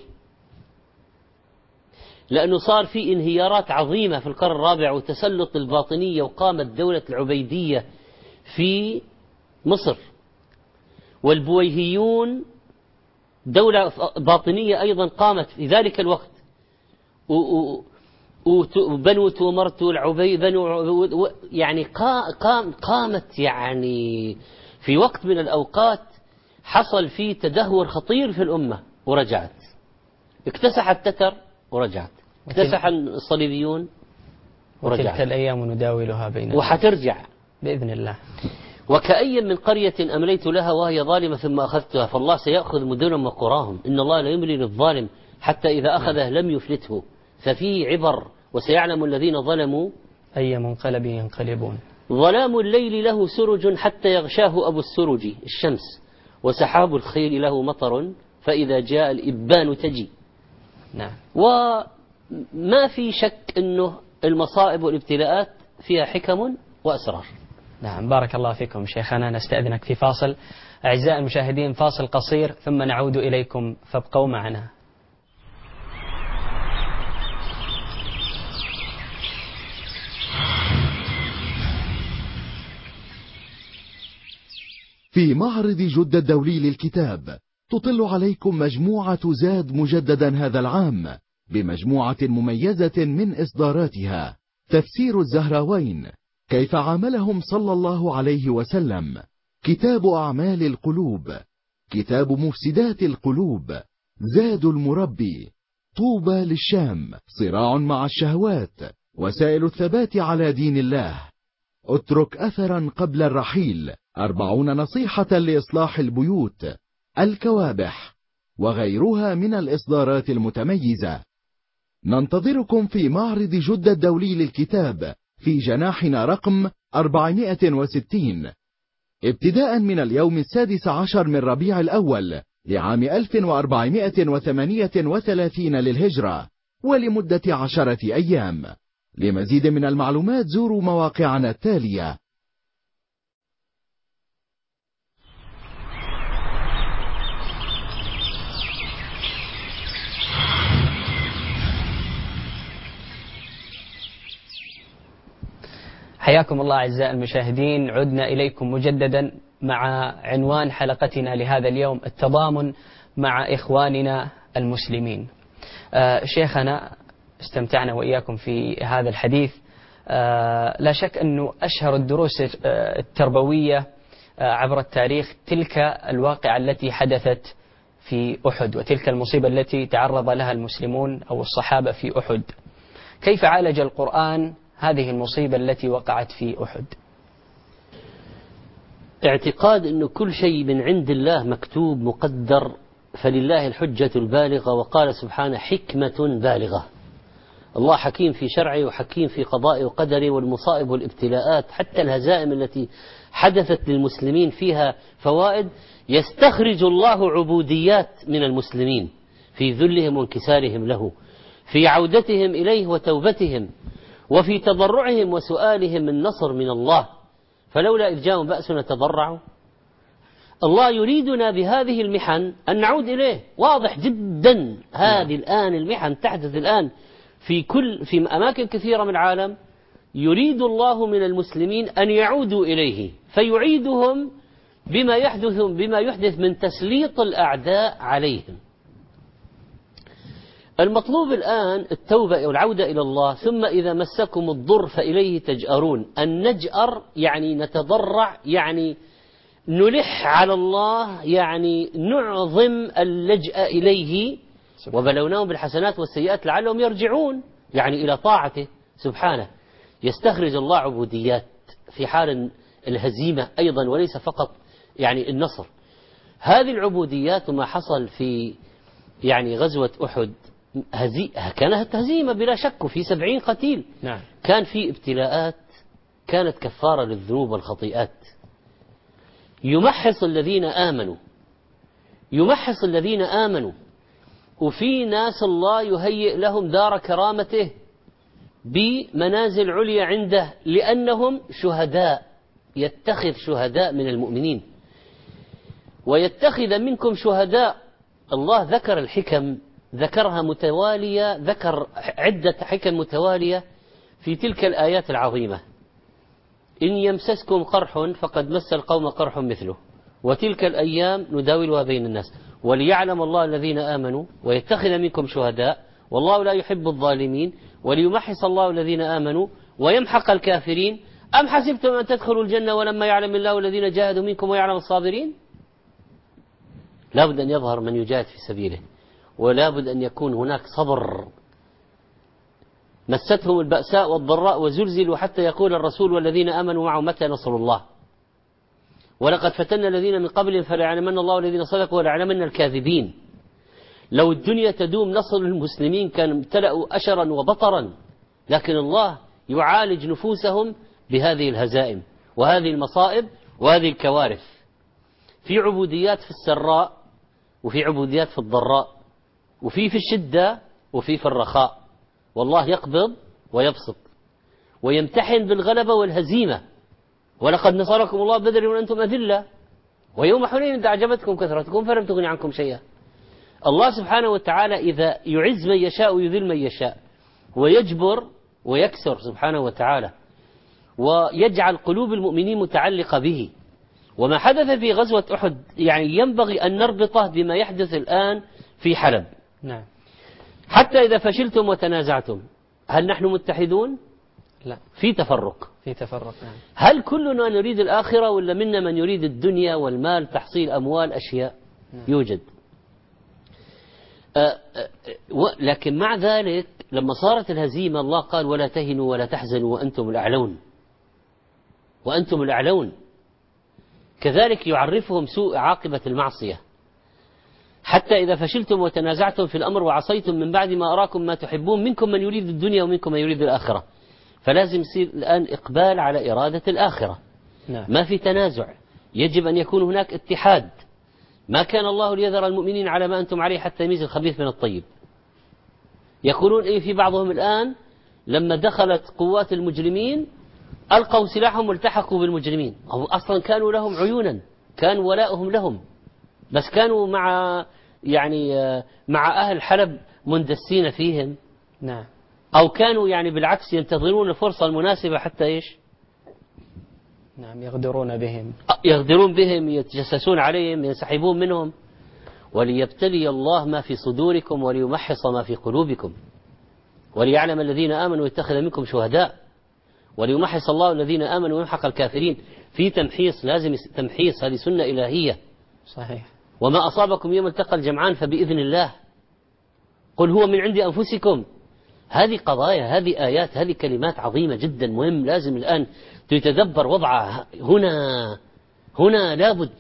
لأنه صار في انهيارات عظيمة في القرن الرابع وتسلط الباطنية، وقامت دولة العبيدية في مصر، والبويهيون دولة باطنية أيضا قامت في ذلك الوقت، وبنو تومرت العبيد بنو يعني قام قامت يعني في وقت من الأوقات حصل فيه تدهور خطير في الأمة ورجعت. اكتسح التتر ورجعت، اكتسح الصليبيون ورجعت.
وتلك الأيام نداولها بين
وحترجع
بإذن الله.
وكأي من قرية أمليت لها وهي ظالمة ثم أخذتها، فالله سيأخذ مدنهم وقراهم، إن الله لا يملي للظالم حتى إذا أخذه لم يفلته، ففيه عبر وسيعلم الذين ظلموا
أي منقلب ينقلبون.
ظلام الليل له سرج حتى يغشاه أبو السرج الشمس، وسحاب الخيل له مطر فإذا جاء الإبان تجي.
نعم.
وما في شك أنه المصائب والابتلاءات فيها حكم وأسرار.
نعم. بارك الله فيكم شيخنا. نستأذنك في فاصل. أعزائي المشاهدين، فاصل قصير ثم نعود إليكم، فابقوا معنا.
في معرض جدة الدولي للكتاب تطل عليكم مجموعة زاد مجددا هذا العام بمجموعة مميزة من إصداراتها: تفسير الزهراوين، كيف عاملهم صلى الله عليه وسلم، كتاب أعمال القلوب، كتاب مفسدات القلوب، زاد المربي، طوبى للشام، صراع مع الشهوات، وسائل الثبات على دين الله، اترك أثرا قبل الرحيل، أربعون نصيحة لإصلاح البيوت، الكوابح، وغيرها من الإصدارات المتميزة. ننتظركم في معرض جدة الدولي للكتاب في جناحنا رقم أربعمائة وستين، ابتداء من اليوم السادس عشر من ربيع الأول لعام ألف وأربعمائة وثمانية وثلاثين للهجرة، ولمدة عشرة أيام. لمزيد من المعلومات زوروا مواقعنا التالية.
حياكم الله أعزائي المشاهدين، عدنا إليكم مجددا مع عنوان حلقتنا لهذا اليوم: التضامن مع إخواننا المسلمين. آه شيخنا، استمتعنا وإياكم في هذا الحديث. آه لا شك أنه أشهر الدروس التربوية آه عبر التاريخ تلك الواقعة التي حدثت في أحد، وتلك المصيبة التي تعرض لها المسلمون أو الصحابة في أحد. كيف عالج القرآن هذه المصيبة التي وقعت في أحد؟
اعتقاد أنه كل شيء من عند الله مكتوب مقدر، فلله الحجة البالغة، وقال سبحانه: حكمة بالغة. الله حكيم في شرعه وحكيم في قضائه وقدره، والمصائب والابتلاءات حتى الهزائم التي حدثت للمسلمين فيها فوائد. يستخرج الله عبوديات من المسلمين في ذلهم وانكسارهم له، في عودتهم إليه وتوبتهم، وفي تضرعهم وسؤالهم النصر من الله. فلولا إذ جاءهم بأسنا تضرعوا. الله يريدنا بهذه المحن أن نعود إليه. واضح جدا هذه الآن المحن تحدث الآن في كل في أماكن كثيرة من العالم. يريد الله من المسلمين أن يعودوا إليه، فيعيدهم بما يحدث بما يحدث من تسليط الأعداء عليهم. المطلوب الآن التوبة والعودة إلى الله. ثم إذا مسكم الضر فإليه تجأرون. أن نجأر يعني نتضرع، يعني نلح على الله، يعني نعظم اللجأ إليه. وبلوناهم بالحسنات والسيئات لعلهم يرجعون، يعني إلى طاعته سبحانه. يستخرج الله عبوديات في حال الهزيمة أيضا، وليس فقط يعني النصر. هذه العبوديات وما حصل في يعني غزوة أحد هزي... كانت هزيمة بلا شك، في سبعين قتيل.
نعم.
كان في ابتلاءات كانت كفارة للذنوب والخطيئات. يمحص الذين آمنوا يمحص الذين آمنوا وفي ناس الله يهيئ لهم دار كرامته بمنازل عليا عنده، لأنهم شهداء. يتخذ شهداء من المؤمنين ويتخذ منكم شهداء. الله ذكر الحكم، ذكرها متوالية، ذكر عدة حكم متوالية في تلك الآيات العظيمة. إن يمسسكم قرح فقد مس القوم قرح مثله، وتلك الأيام نداولها بين الناس، وليعلم الله الذين آمنوا ويتخذ منكم شهداء، والله لا يحب الظالمين، وليمحص الله الذين آمنوا ويمحق الكافرين. أم حسبتم أن تدخلوا الجنة ولما يعلم الله الذين جاهدوا منكم ويعلم الصابرين؟ لا بد أن يظهر من يجاهد في سبيله، ولا بد أن يكون هناك صبر. مستهم البأساء والضراء وزلزلوا حتى يقول الرسول والذين آمنوا معه متى نصر الله. ولقد فتنا الذين من قبلهم فليعلمن الله الذين صدقوا وليعلمن الكاذبين. لو الدنيا تدوم نصر المسلمين كان امتلأوا أشرا وبطرا، لكن الله يعالج نفوسهم بهذه الهزائم وهذه المصائب وهذه الكوارث. في عبوديات في السراء، وفي عبوديات في الضراء، وفي في الشدة، وفي في الرخاء. والله يقبض ويبسط ويمتحن بالغلبة والهزيمة. ولقد نصركم الله بدر وأنتم أذلة ويوم حنين إذ أعجبتكم كثرتكم فلم تغن عنكم شيئا. الله سبحانه وتعالى إذا يعز من يشاء ويذل من يشاء، ويجبر ويكسر سبحانه وتعالى، ويجعل قلوب المؤمنين متعلقة به. وما حدث في غزوة أحد يعني ينبغي أن نربطه بما يحدث الآن في حلب.
نعم.
حتى إذا فشلتم وتنازعتم هل نحن متحدون؟
لا،
في تفرق.
في تفرق. نعم.
هل كلنا نريد الآخرة ولا منا من يريد الدنيا والمال، تحصيل أموال، أشياء؟ نعم. يوجد. لكن مع ذلك لما صارت الهزيمة الله قال ولا تهنوا ولا تحزنوا وأنتم الأعلون، وأنتم الأعلون. كذلك يعرفهم سوء عاقبة المعصية، حتى إذا فشلتم وتنازعتم في الأمر وعصيتم من بعد ما أراكم ما تحبون منكم من يريد الدنيا ومنكم من يريد الآخرة. فلازم يصير الآن إقبال على إرادة الآخرة.
نعم.
ما في تنازع، يجب أن يكون هناك اتحاد. ما كان الله ليذر المؤمنين على ما أنتم عليه حتى يميز الخبيث من الطيب. يقولون إيه في بعضهم الآن لما دخلت قوات المجرمين ألقوا سلاحهم والتحقوا بالمجرمين. هم أصلا كانوا لهم عيونا، كان ولاؤهم لهم، بس كانوا مع يعني مع أهل حلب مندسين فيهم.
نعم.
أو كانوا يعني بالعكس ينتظرون الفرصة المناسبة حتى إيش؟
نعم، يغدرون بهم
يغدرون بهم، يتجسسون عليهم، ينسحبون منهم. وليبتلي الله ما في صدوركم وليمحص ما في قلوبكم وليعلم الذين آمنوا ويتخذ منكم شهداء وليمحص الله الذين آمنوا ويمحق الكافرين. في تمحيص، لازم تمحيص، هذه سنة إلهية.
صحيح.
وما أصابكم يوم التقى الجمعان فبإذن الله، قل هو من عند أنفسكم. هذه قضايا، هذه آيات، هذه كلمات عظيمة جدا، مهم لازم الآن تتدبر وضعها. هنا هنا لابد.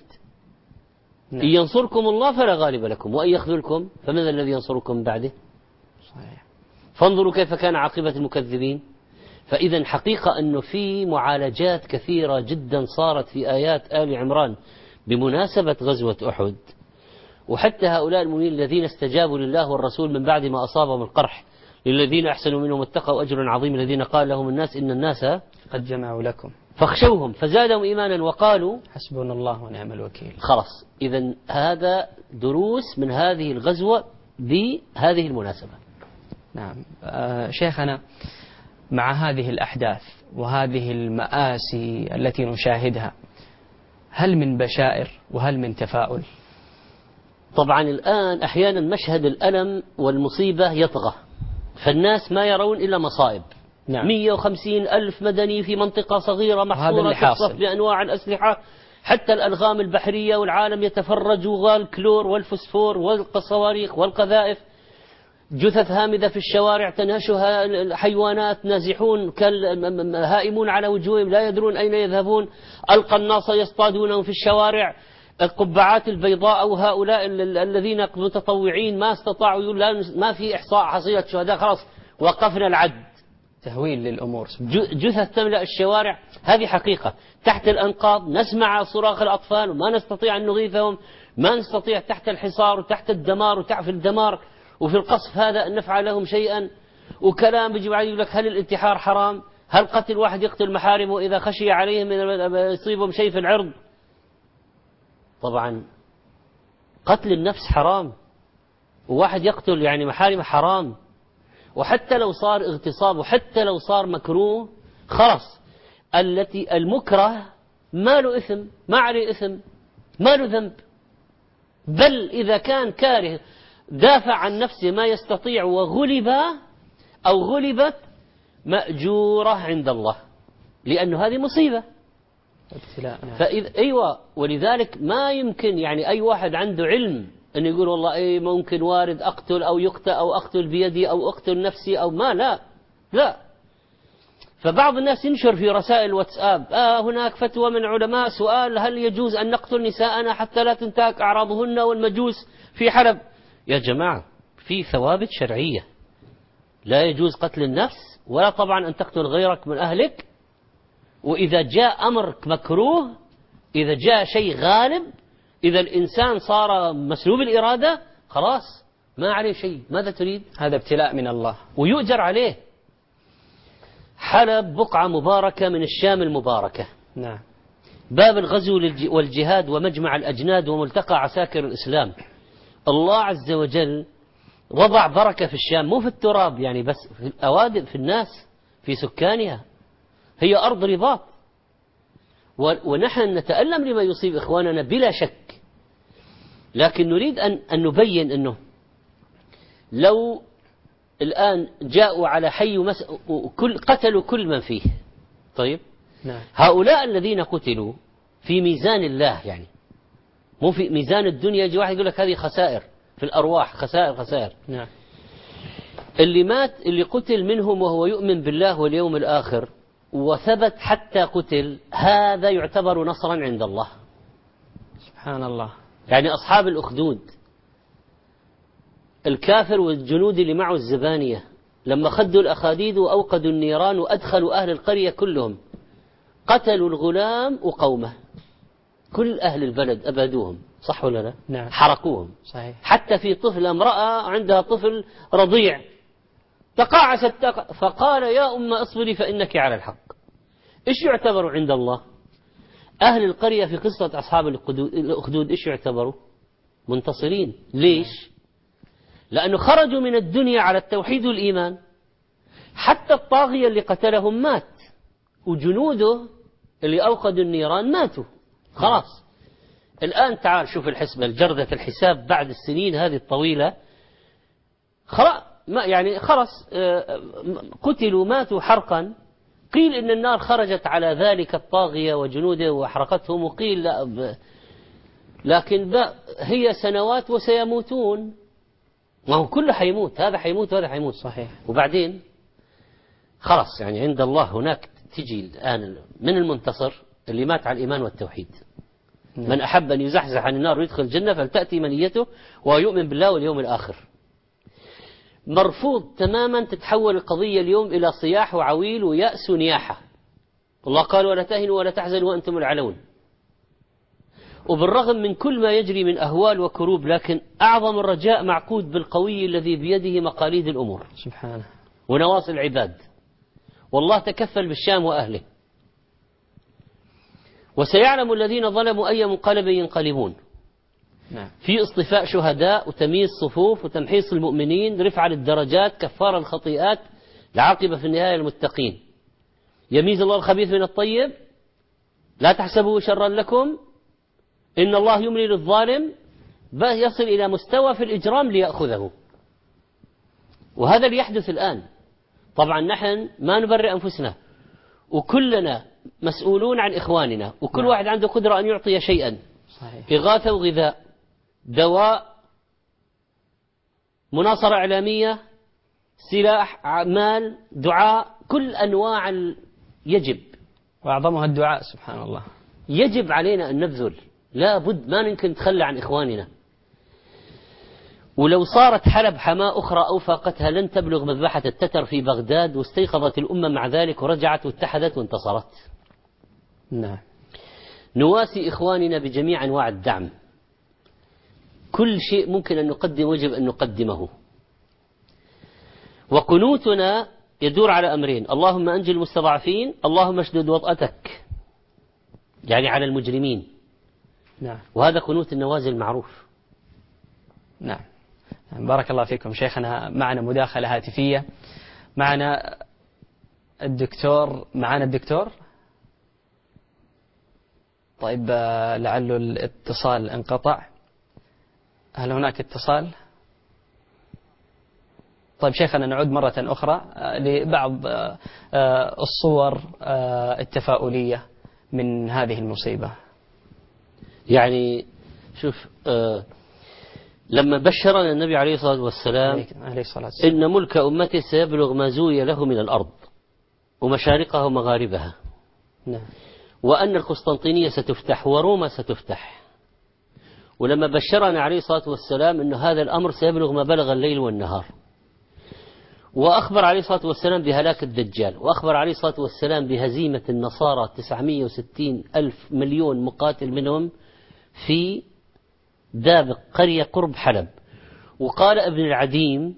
نعم.
إن ينصركم الله فلا غالب لكم وإن يخذلكم فمن الذي ينصركم من بعده؟
صحيح.
فانظروا كيف كان عاقبة المكذبين. فإذا حقيقة أنه في معالجات كثيرة جدا صارت في آيات آل عمران بمناسبة غزوة أحد. وحتى هؤلاء المؤمنين الذين استجابوا لله والرسول من بعد ما أصابهم القرح، للذين أحسنوا منهم اتقوا أجر عظيم، الذين قال لهم الناس إن الناس
قد جمعوا لكم
فاخشوهم فزادهم إيمانا وقالوا
حسبنا الله ونعم الوكيل.
خلاص. إذا هذا دروس من هذه الغزوة بهذه المناسبة.
نعم. آه شيخنا، مع هذه الأحداث وهذه المآسي التي نشاهدها، هل من بشائر وهل من تفاؤل؟
طبعا الآن أحيانا مشهد الألم والمصيبة يطغى، فالناس ما يرون إلا مصائب.
نعم.
مئة وخمسين ألف مدني في منطقة صغيرة محصورة تصف بأنواع الأسلحة، حتى الألغام البحرية والعالم يتفرج، والكلور والفسفور والصواريخ والقذائف، جثث هامدة في الشوارع تنهشها الحيوانات، نازحون هائمون على وجوههم لا يدرون أين يذهبون، القناص يصطادونهم في الشوارع، القبعات البيضاء وهؤلاء الذين متطوعين ما استطاعوا، يقول ما في إحصاء حصيلة شهداء، خلاص وقفنا العد.
تهويل للأمور.
جثث تملأ الشوارع. هذه حقيقة. تحت الأنقاض نسمع صراخ الأطفال وما نستطيع أن نغيثهم، ما نستطيع تحت الحصار وتحت الدمار وتحت الدمار وفي القصف هذا أن نفعل لهم شيئا. وكلام بيجي بعد يقول لك هل الانتحار حرام؟ هل قتل واحد يقتل محارمه إذا خشي عليهم من يصيبهم شيء في العرض؟ طبعا قتل النفس حرام، وواحد يقتل يعني محارم حرام. وحتى لو صار اغتصاب وحتى لو صار مكروه، خلاص التي المكره ما له إثم، ما عليه إثم، ما له ذنب. بل إذا كان كاره دافع عن نفسه ما يستطيع وغلب أو غلبت مأجورة عند الله، لأنه هذه مصيبة. فإذا أيوة، ولذلك ما يمكن يعني أي واحد عنده علم أن يقول والله أي ممكن وارد أقتل أو يقتل أو أقتل بيدي أو أقتل نفسي أو ما، لا لا. فبعض الناس ينشر في رسائل واتساب آه هناك فتوى من علماء، سؤال هل يجوز أن نقتل نساءنا حتى لا تنتهك أعراضهن والمجوس في حلب؟ يا جماعة في ثوابت شرعية، لا يجوز قتل النفس ولا طبعا أن تقتل غيرك من أهلك. وإذا جاء أمر مكروه، إذا جاء شيء غالب، إذا الإنسان صار مسلوب الإرادة، خلاص ما عليه شيء. ماذا تريد؟
هذا ابتلاء من الله
ويؤجر عليه. حلب بقعة مباركة من الشام المباركة.
نعم.
باب الغزو والجهاد ومجمع الأجناد وملتقى عساكر الإسلام. الله عز وجل وضع بركة في الشام، مو في التراب يعني بس، في الأوادم، في الناس، في سكانها. هي أرض رباط، ونحن نتألم لما يصيب إخواننا بلا شك، لكن نريد أن, أن نبين أنه لو الآن جاءوا على حي مس... وكل قتلوا كل من فيه، طيب
نعم.
هؤلاء الذين قتلوا في ميزان الله، يعني مو في ميزان الدنيا. يجي واحد يقول لك هذه خسائر، في الأرواح خسائر خسائر.
نعم.
اللي مات اللي قتل منهم وهو يؤمن بالله واليوم الآخر وثبت حتى قتل، هذا يعتبر نصرا عند الله.
سبحان الله.
يعني أصحاب الأخدود، الكافر والجنود اللي معه الزبانية، لما خدوا الأخاديد وأوقدوا النيران وأدخلوا أهل القرية كلهم، قتلوا الغلام وقومه، كل أهل البلد أبادوهم، صح ولا لا؟
نعم.
حرقوهم.
صحيح.
حتى في طفل، امرأة عندها طفل رضيع تقاعست تق... فقال يا أم اصبري فإنك على الحق. إيش يعتبروا عند الله؟ أهل القرية في قصة أصحاب الأخدود إيش يعتبروا؟ منتصرين. ليش؟ لأنه خرجوا من الدنيا على التوحيد والإيمان. حتى الطاغية اللي قتلهم مات، وجنوده اللي أوقدوا النيران ماتوا خلاص. الآن تعال شوف الحسبة، الجردة الحساب بعد السنين هذه الطويلة، خلاص ما يعني خلاص قتلوا ماتوا حرقا. قيل إن النار خرجت على ذلك الطاغية وجنوده وأحرقتهم، وقيل لا، لكن هي سنوات وسيموتون، ما هو كله حيموت، هذا حيموت وهذا حيموت.
صحيح.
وبعدين خلاص يعني عند الله هناك تجي الآن من المنتصر اللي مات على الإيمان والتوحيد.
نعم.
من أحب أن يزحزح عن النار ويدخل الجنة فلتأتي منيته ويؤمن بالله واليوم الآخر. مرفوض تماما تتحول القضية اليوم إلى صياح وعويل ويأس ونياحة. الله قال ولا تهنوا ولا تحزنوا وأنتم العلون. وبالرغم من كل ما يجري من أهوال وكروب، لكن أعظم الرجاء معقود بالقوي الذي بيده مقاليد الأمور
سبحانه
ونواصي العباد. والله تكفل بالشام وأهله. وسيعلم الذين ظلموا أي منقلب ينقلبون.
نعم.
في اصطفاء شهداء وتمييز صفوف وتمحيص المؤمنين، رفع للدرجات، كفار الخطيئات، العاقبة في النهاية المتقين. يميز الله الخبيث من الطيب، لا تحسبوه شرا لكم، إن الله يملي للظالم، يصل إلى مستوى في الإجرام ليأخذه. وهذا اللي يحدث الآن. طبعا نحن ما نبرئ أنفسنا، وكلنا مسؤولون عن إخواننا، وكل واحد عنده قدرة أن يعطي شيئا.
صحيح.
إغاثة وغذاء، دواء، مناصرة إعلامية، سلاح، مال، دعاء، كل أنواع يجب،
وأعظمها الدعاء. سبحان الله.
يجب علينا أن نبذل، لا بد، ما نمكن نتخلى عن إخواننا. ولو صارت حلب حماة أخرى أو فاقتها لن تبلغ مذبحة التتر في بغداد، واستيقظت الأمة مع ذلك ورجعت واتحدت وانتصرت.
نعم.
نواسي إخواننا بجميع أنواع الدعم، كل شيء ممكن أن نقدم وجب أن نقدمه. وقنوتنا يدور على أمرين: اللهم أنجي المستضعفين، اللهم اشدد وطأتك، يعني على المجرمين.
نعم.
وهذا قنوت النوازل معروف.
نعم. بارك الله فيكم شيخنا. معنا مداخلة هاتفية، معنا الدكتور معنا الدكتور طيب لعله الاتصال انقطع. هل هناك اتصال؟ طيب شيخنا نعود مرة أخرى لبعض الصور التفاؤلية من هذه المصيبة.
يعني شوف، آه لما بشرنا النبي عليه الصلاة والسلام إن ملك أمته سيبلغ ما زوي له من الأرض ومشارقها ومغاربها،
نعم.
وأن القسطنطينية ستفتح وروما ستفتح، ولما بشرنا عليه الصلاة والسلام أن هذا الأمر سيبلغ ما بلغ الليل والنهار، وأخبر عليه الصلاة والسلام بهلاك الدجال، وأخبر عليه الصلاة والسلام بهزيمة النصارى تسعمائة وستين ألف مليون مقاتل منهم في دابق قرية قرب حلب. وقال ابن العديم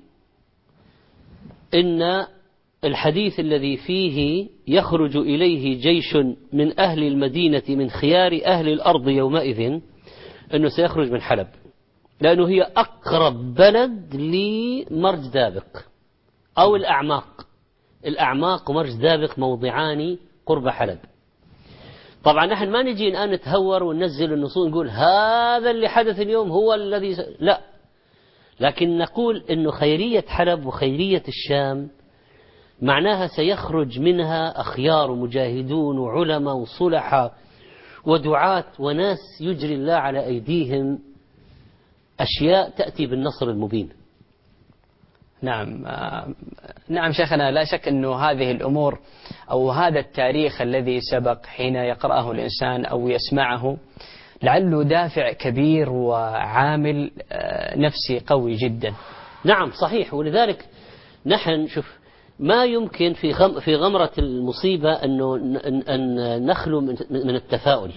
إن الحديث الذي فيه يخرج إليه جيش من أهل المدينة من خيار أهل الأرض يومئذ أنه سيخرج من حلب، لأنه هي أقرب بلد لمرج دابق أو الأعماق. الأعماق ومرج دابق موضعان قرب حلب. طبعا نحن ما نجي الآن نتهور وننزل النصوص نقول هذا اللي حدث اليوم هو الذي س... لا، لكن نقول إنه خيرية حلب وخيرية الشام معناها سيخرج منها أخيار ومجاهدون وعلماء وصلحاء ودعاة وناس يجري الله على أيديهم أشياء تأتي بالنصر المبين.
نعم آه نعم شيخنا، لا شك أنه هذه الأمور أو هذا التاريخ الذي سبق حين يقرأه الإنسان أو يسمعه لعله دافع كبير وعامل آه نفسي قوي جدا.
نعم صحيح. ولذلك نحن شوف ما يمكن في غم في غمرة المصيبة أنه أن نخلو من التفاؤل.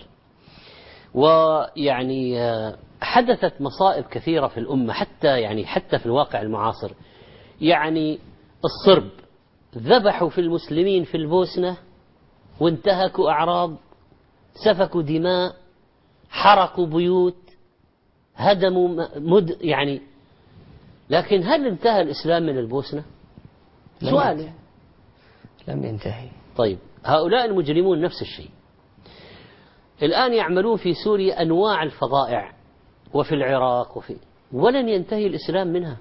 ويعني حدثت مصائب كثيرة في الأمة حتى يعني حتى في الواقع المعاصر. يعني الصرب ذبحوا في المسلمين في البوسنة وانتهكوا أعراض، سفكوا دماء، حرقوا بيوت، هدموا مد يعني. لكن هل انتهى الإسلام من البوسنة؟ سؤال.
لم ينتهي.
طيب هؤلاء المجرمون نفس الشيء الآن يعملون في سوريا أنواع الفظائع وفي العراق وفي ولن ينتهي الإسلام منها.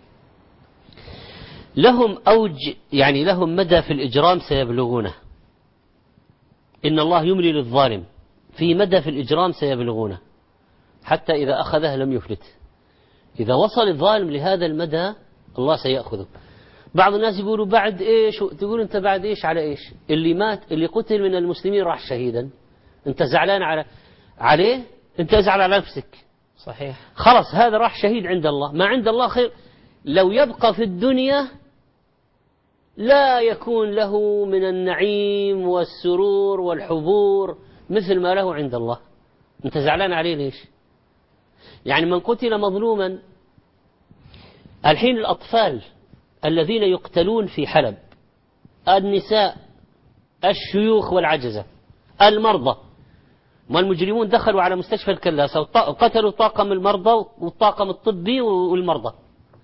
لهم أوج يعني لهم مدى في الإجرام سيبلغونه. إن الله يملي للظالم، في مدى في الإجرام سيبلغونه حتى إذا أخذه لم يفلت. إذا وصل الظالم لهذا المدى الله سيأخذه. بعض الناس يقولوا بعد إيش؟ تقول أنت بعد إيش على إيش؟ اللي مات اللي قتل من المسلمين راح شهيدا، أنت زعلان على عليه؟ أنت ازعل على نفسك.
صحيح.
خلاص هذا راح شهيد عند الله، ما عند الله خير. لو يبقى في الدنيا لا يكون له من النعيم والسرور والحبور مثل ما له عند الله. أنت زعلان عليه ليش؟ يعني من قتل مظلوما الحين الأطفال الذين يقتلون في حلب، النساء، الشيوخ والعجزة، المرضى، والمجرمون دخلوا على مستشفى الكلاسة وقتلوا طاقم المرضى والطاقم الطبي والمرضى.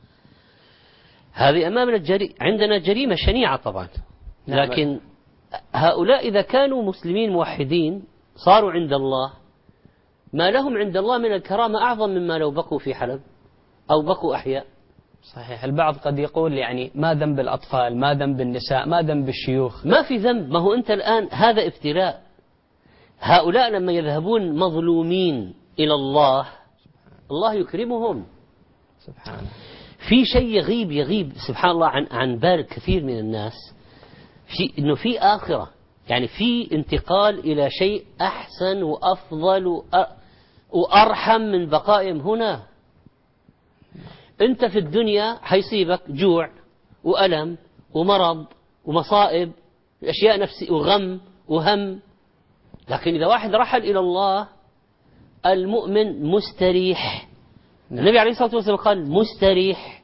هذه أمامنا الجري... عندنا جريمة شنيعة طبعا. لكن هؤلاء إذا كانوا مسلمين موحدين صاروا عند الله ما لهم عند الله من الكرامة أعظم مما لو بقوا في حلب أو بقوا أحياء.
صحيح. البعض قد يقول يعني ما ذنب الأطفال، ما ذنب النساء، ما ذنب الشيوخ.
ما في ذنب. ما هو أنت الآن هذا ابتلاء. هؤلاء لما يذهبون مظلومين إلى الله الله يكرمهم
سبحانه.
في شيء يغيب يغيب سبحان الله عن عن بال كثير من الناس، في إنه في آخرة، يعني في انتقال إلى شيء أحسن وأفضل وأرحم من بقائهم هنا. أنت في الدنيا حيصيبك جوع وألم ومرض ومصائب أشياء نفسي وغم وهم. لكن إذا واحد رحل إلى الله المؤمن مستريح. النبي عليه الصلاة والسلام قال مستريح.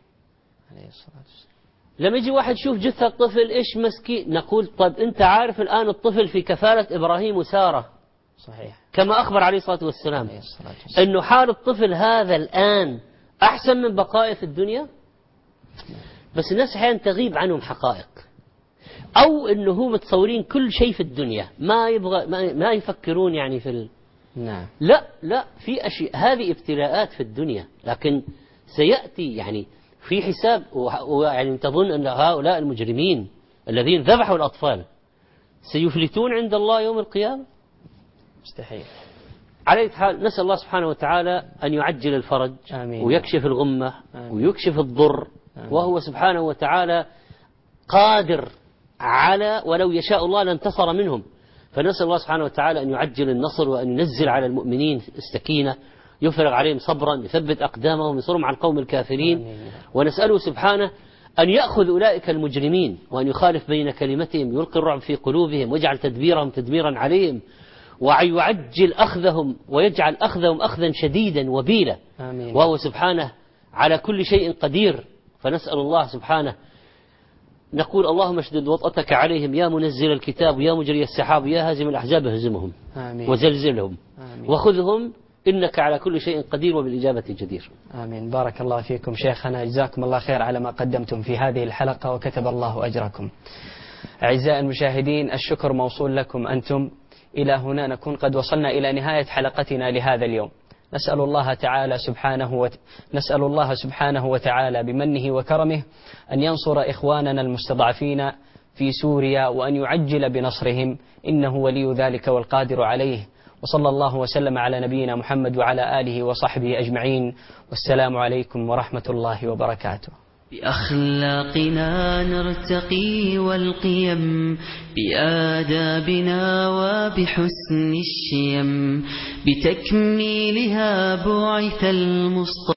لما يجي واحد يشوف جثة طفل إيش مسكين، نقول طيب أنت عارف الآن الطفل في كفالة إبراهيم وسارة.
صحيح.
كما أخبر عليه الصلاة والسلام أنه حال الطفل هذا الآن أحسن من بقائه في الدنيا. بس الناس أحيانا تغيب عنهم حقائق، أو أنه هم متصورين كل شيء في الدنيا ما يبغى ما, ما يفكرون يعني في ال...
نعم.
لا لا في أشياء هذه ابتلاءات في الدنيا، لكن سيأتي يعني في حساب. ويعني تظن أن هؤلاء المجرمين الذين ذبحوا الأطفال سيفلتون عند الله يوم القيامة؟
مستحيل.
على أي حال نسأل الله سبحانه وتعالى أن يعجل الفرج.
آمين.
ويكشف الغمة. آمين. ويكشف الضر.
آمين.
وهو سبحانه وتعالى قادر على ولو يشاء الله لانتصر منهم. فنسأل الله سبحانه وتعالى أن يعجل النصر وأن ينزل على المؤمنين السكينة، يفرغ عليهم صبرا، يثبت أقدامهم، ينصرهم على القوم الكافرين. آمين. ونسأله سبحانه أن يأخذ أولئك المجرمين وأن يخالف بين كلمتهم، يلقي الرعب في قلوبهم ويجعل تدبيرهم تدميرا عليهم، ويعجل أخذهم ويجعل أخذهم أخذا شديدا وبيلا.
آمين.
وهو سبحانه على كل شيء قدير. فنسأل الله سبحانه نقول اللهم اشدد وطأتك عليهم يا منزل الكتاب يا مجري السحاب يا هازم الأحزاب اهزمهم.
آمين.
وزلزلهم.
آمين.
وخذهم إنك على كل شيء قدير وبالإجابة جدير.
آمين. بارك الله فيكم شيخنا، جزاكم الله خير على ما قدمتم في هذه الحلقة وكتب الله أجركم. أعزائي المشاهدين الشكر موصول لكم أنتم. إلى هنا نكون قد وصلنا إلى نهاية حلقتنا لهذا اليوم. نسأل الله تعالى سبحانه وت... نسأل الله سبحانه وتعالى بمنه وكرمه أن ينصر إخواننا المستضعفين في سوريا وأن يعجل بنصرهم إنه ولي ذلك والقادر عليه. وصلى الله وسلم على نبينا محمد وعلى آله وصحبه أجمعين، والسلام عليكم ورحمة الله وبركاته.
بأخلاقنا نرتقي والقيم، بآدابنا وبحسن الشيم، بتكميلها بعث المصطفى.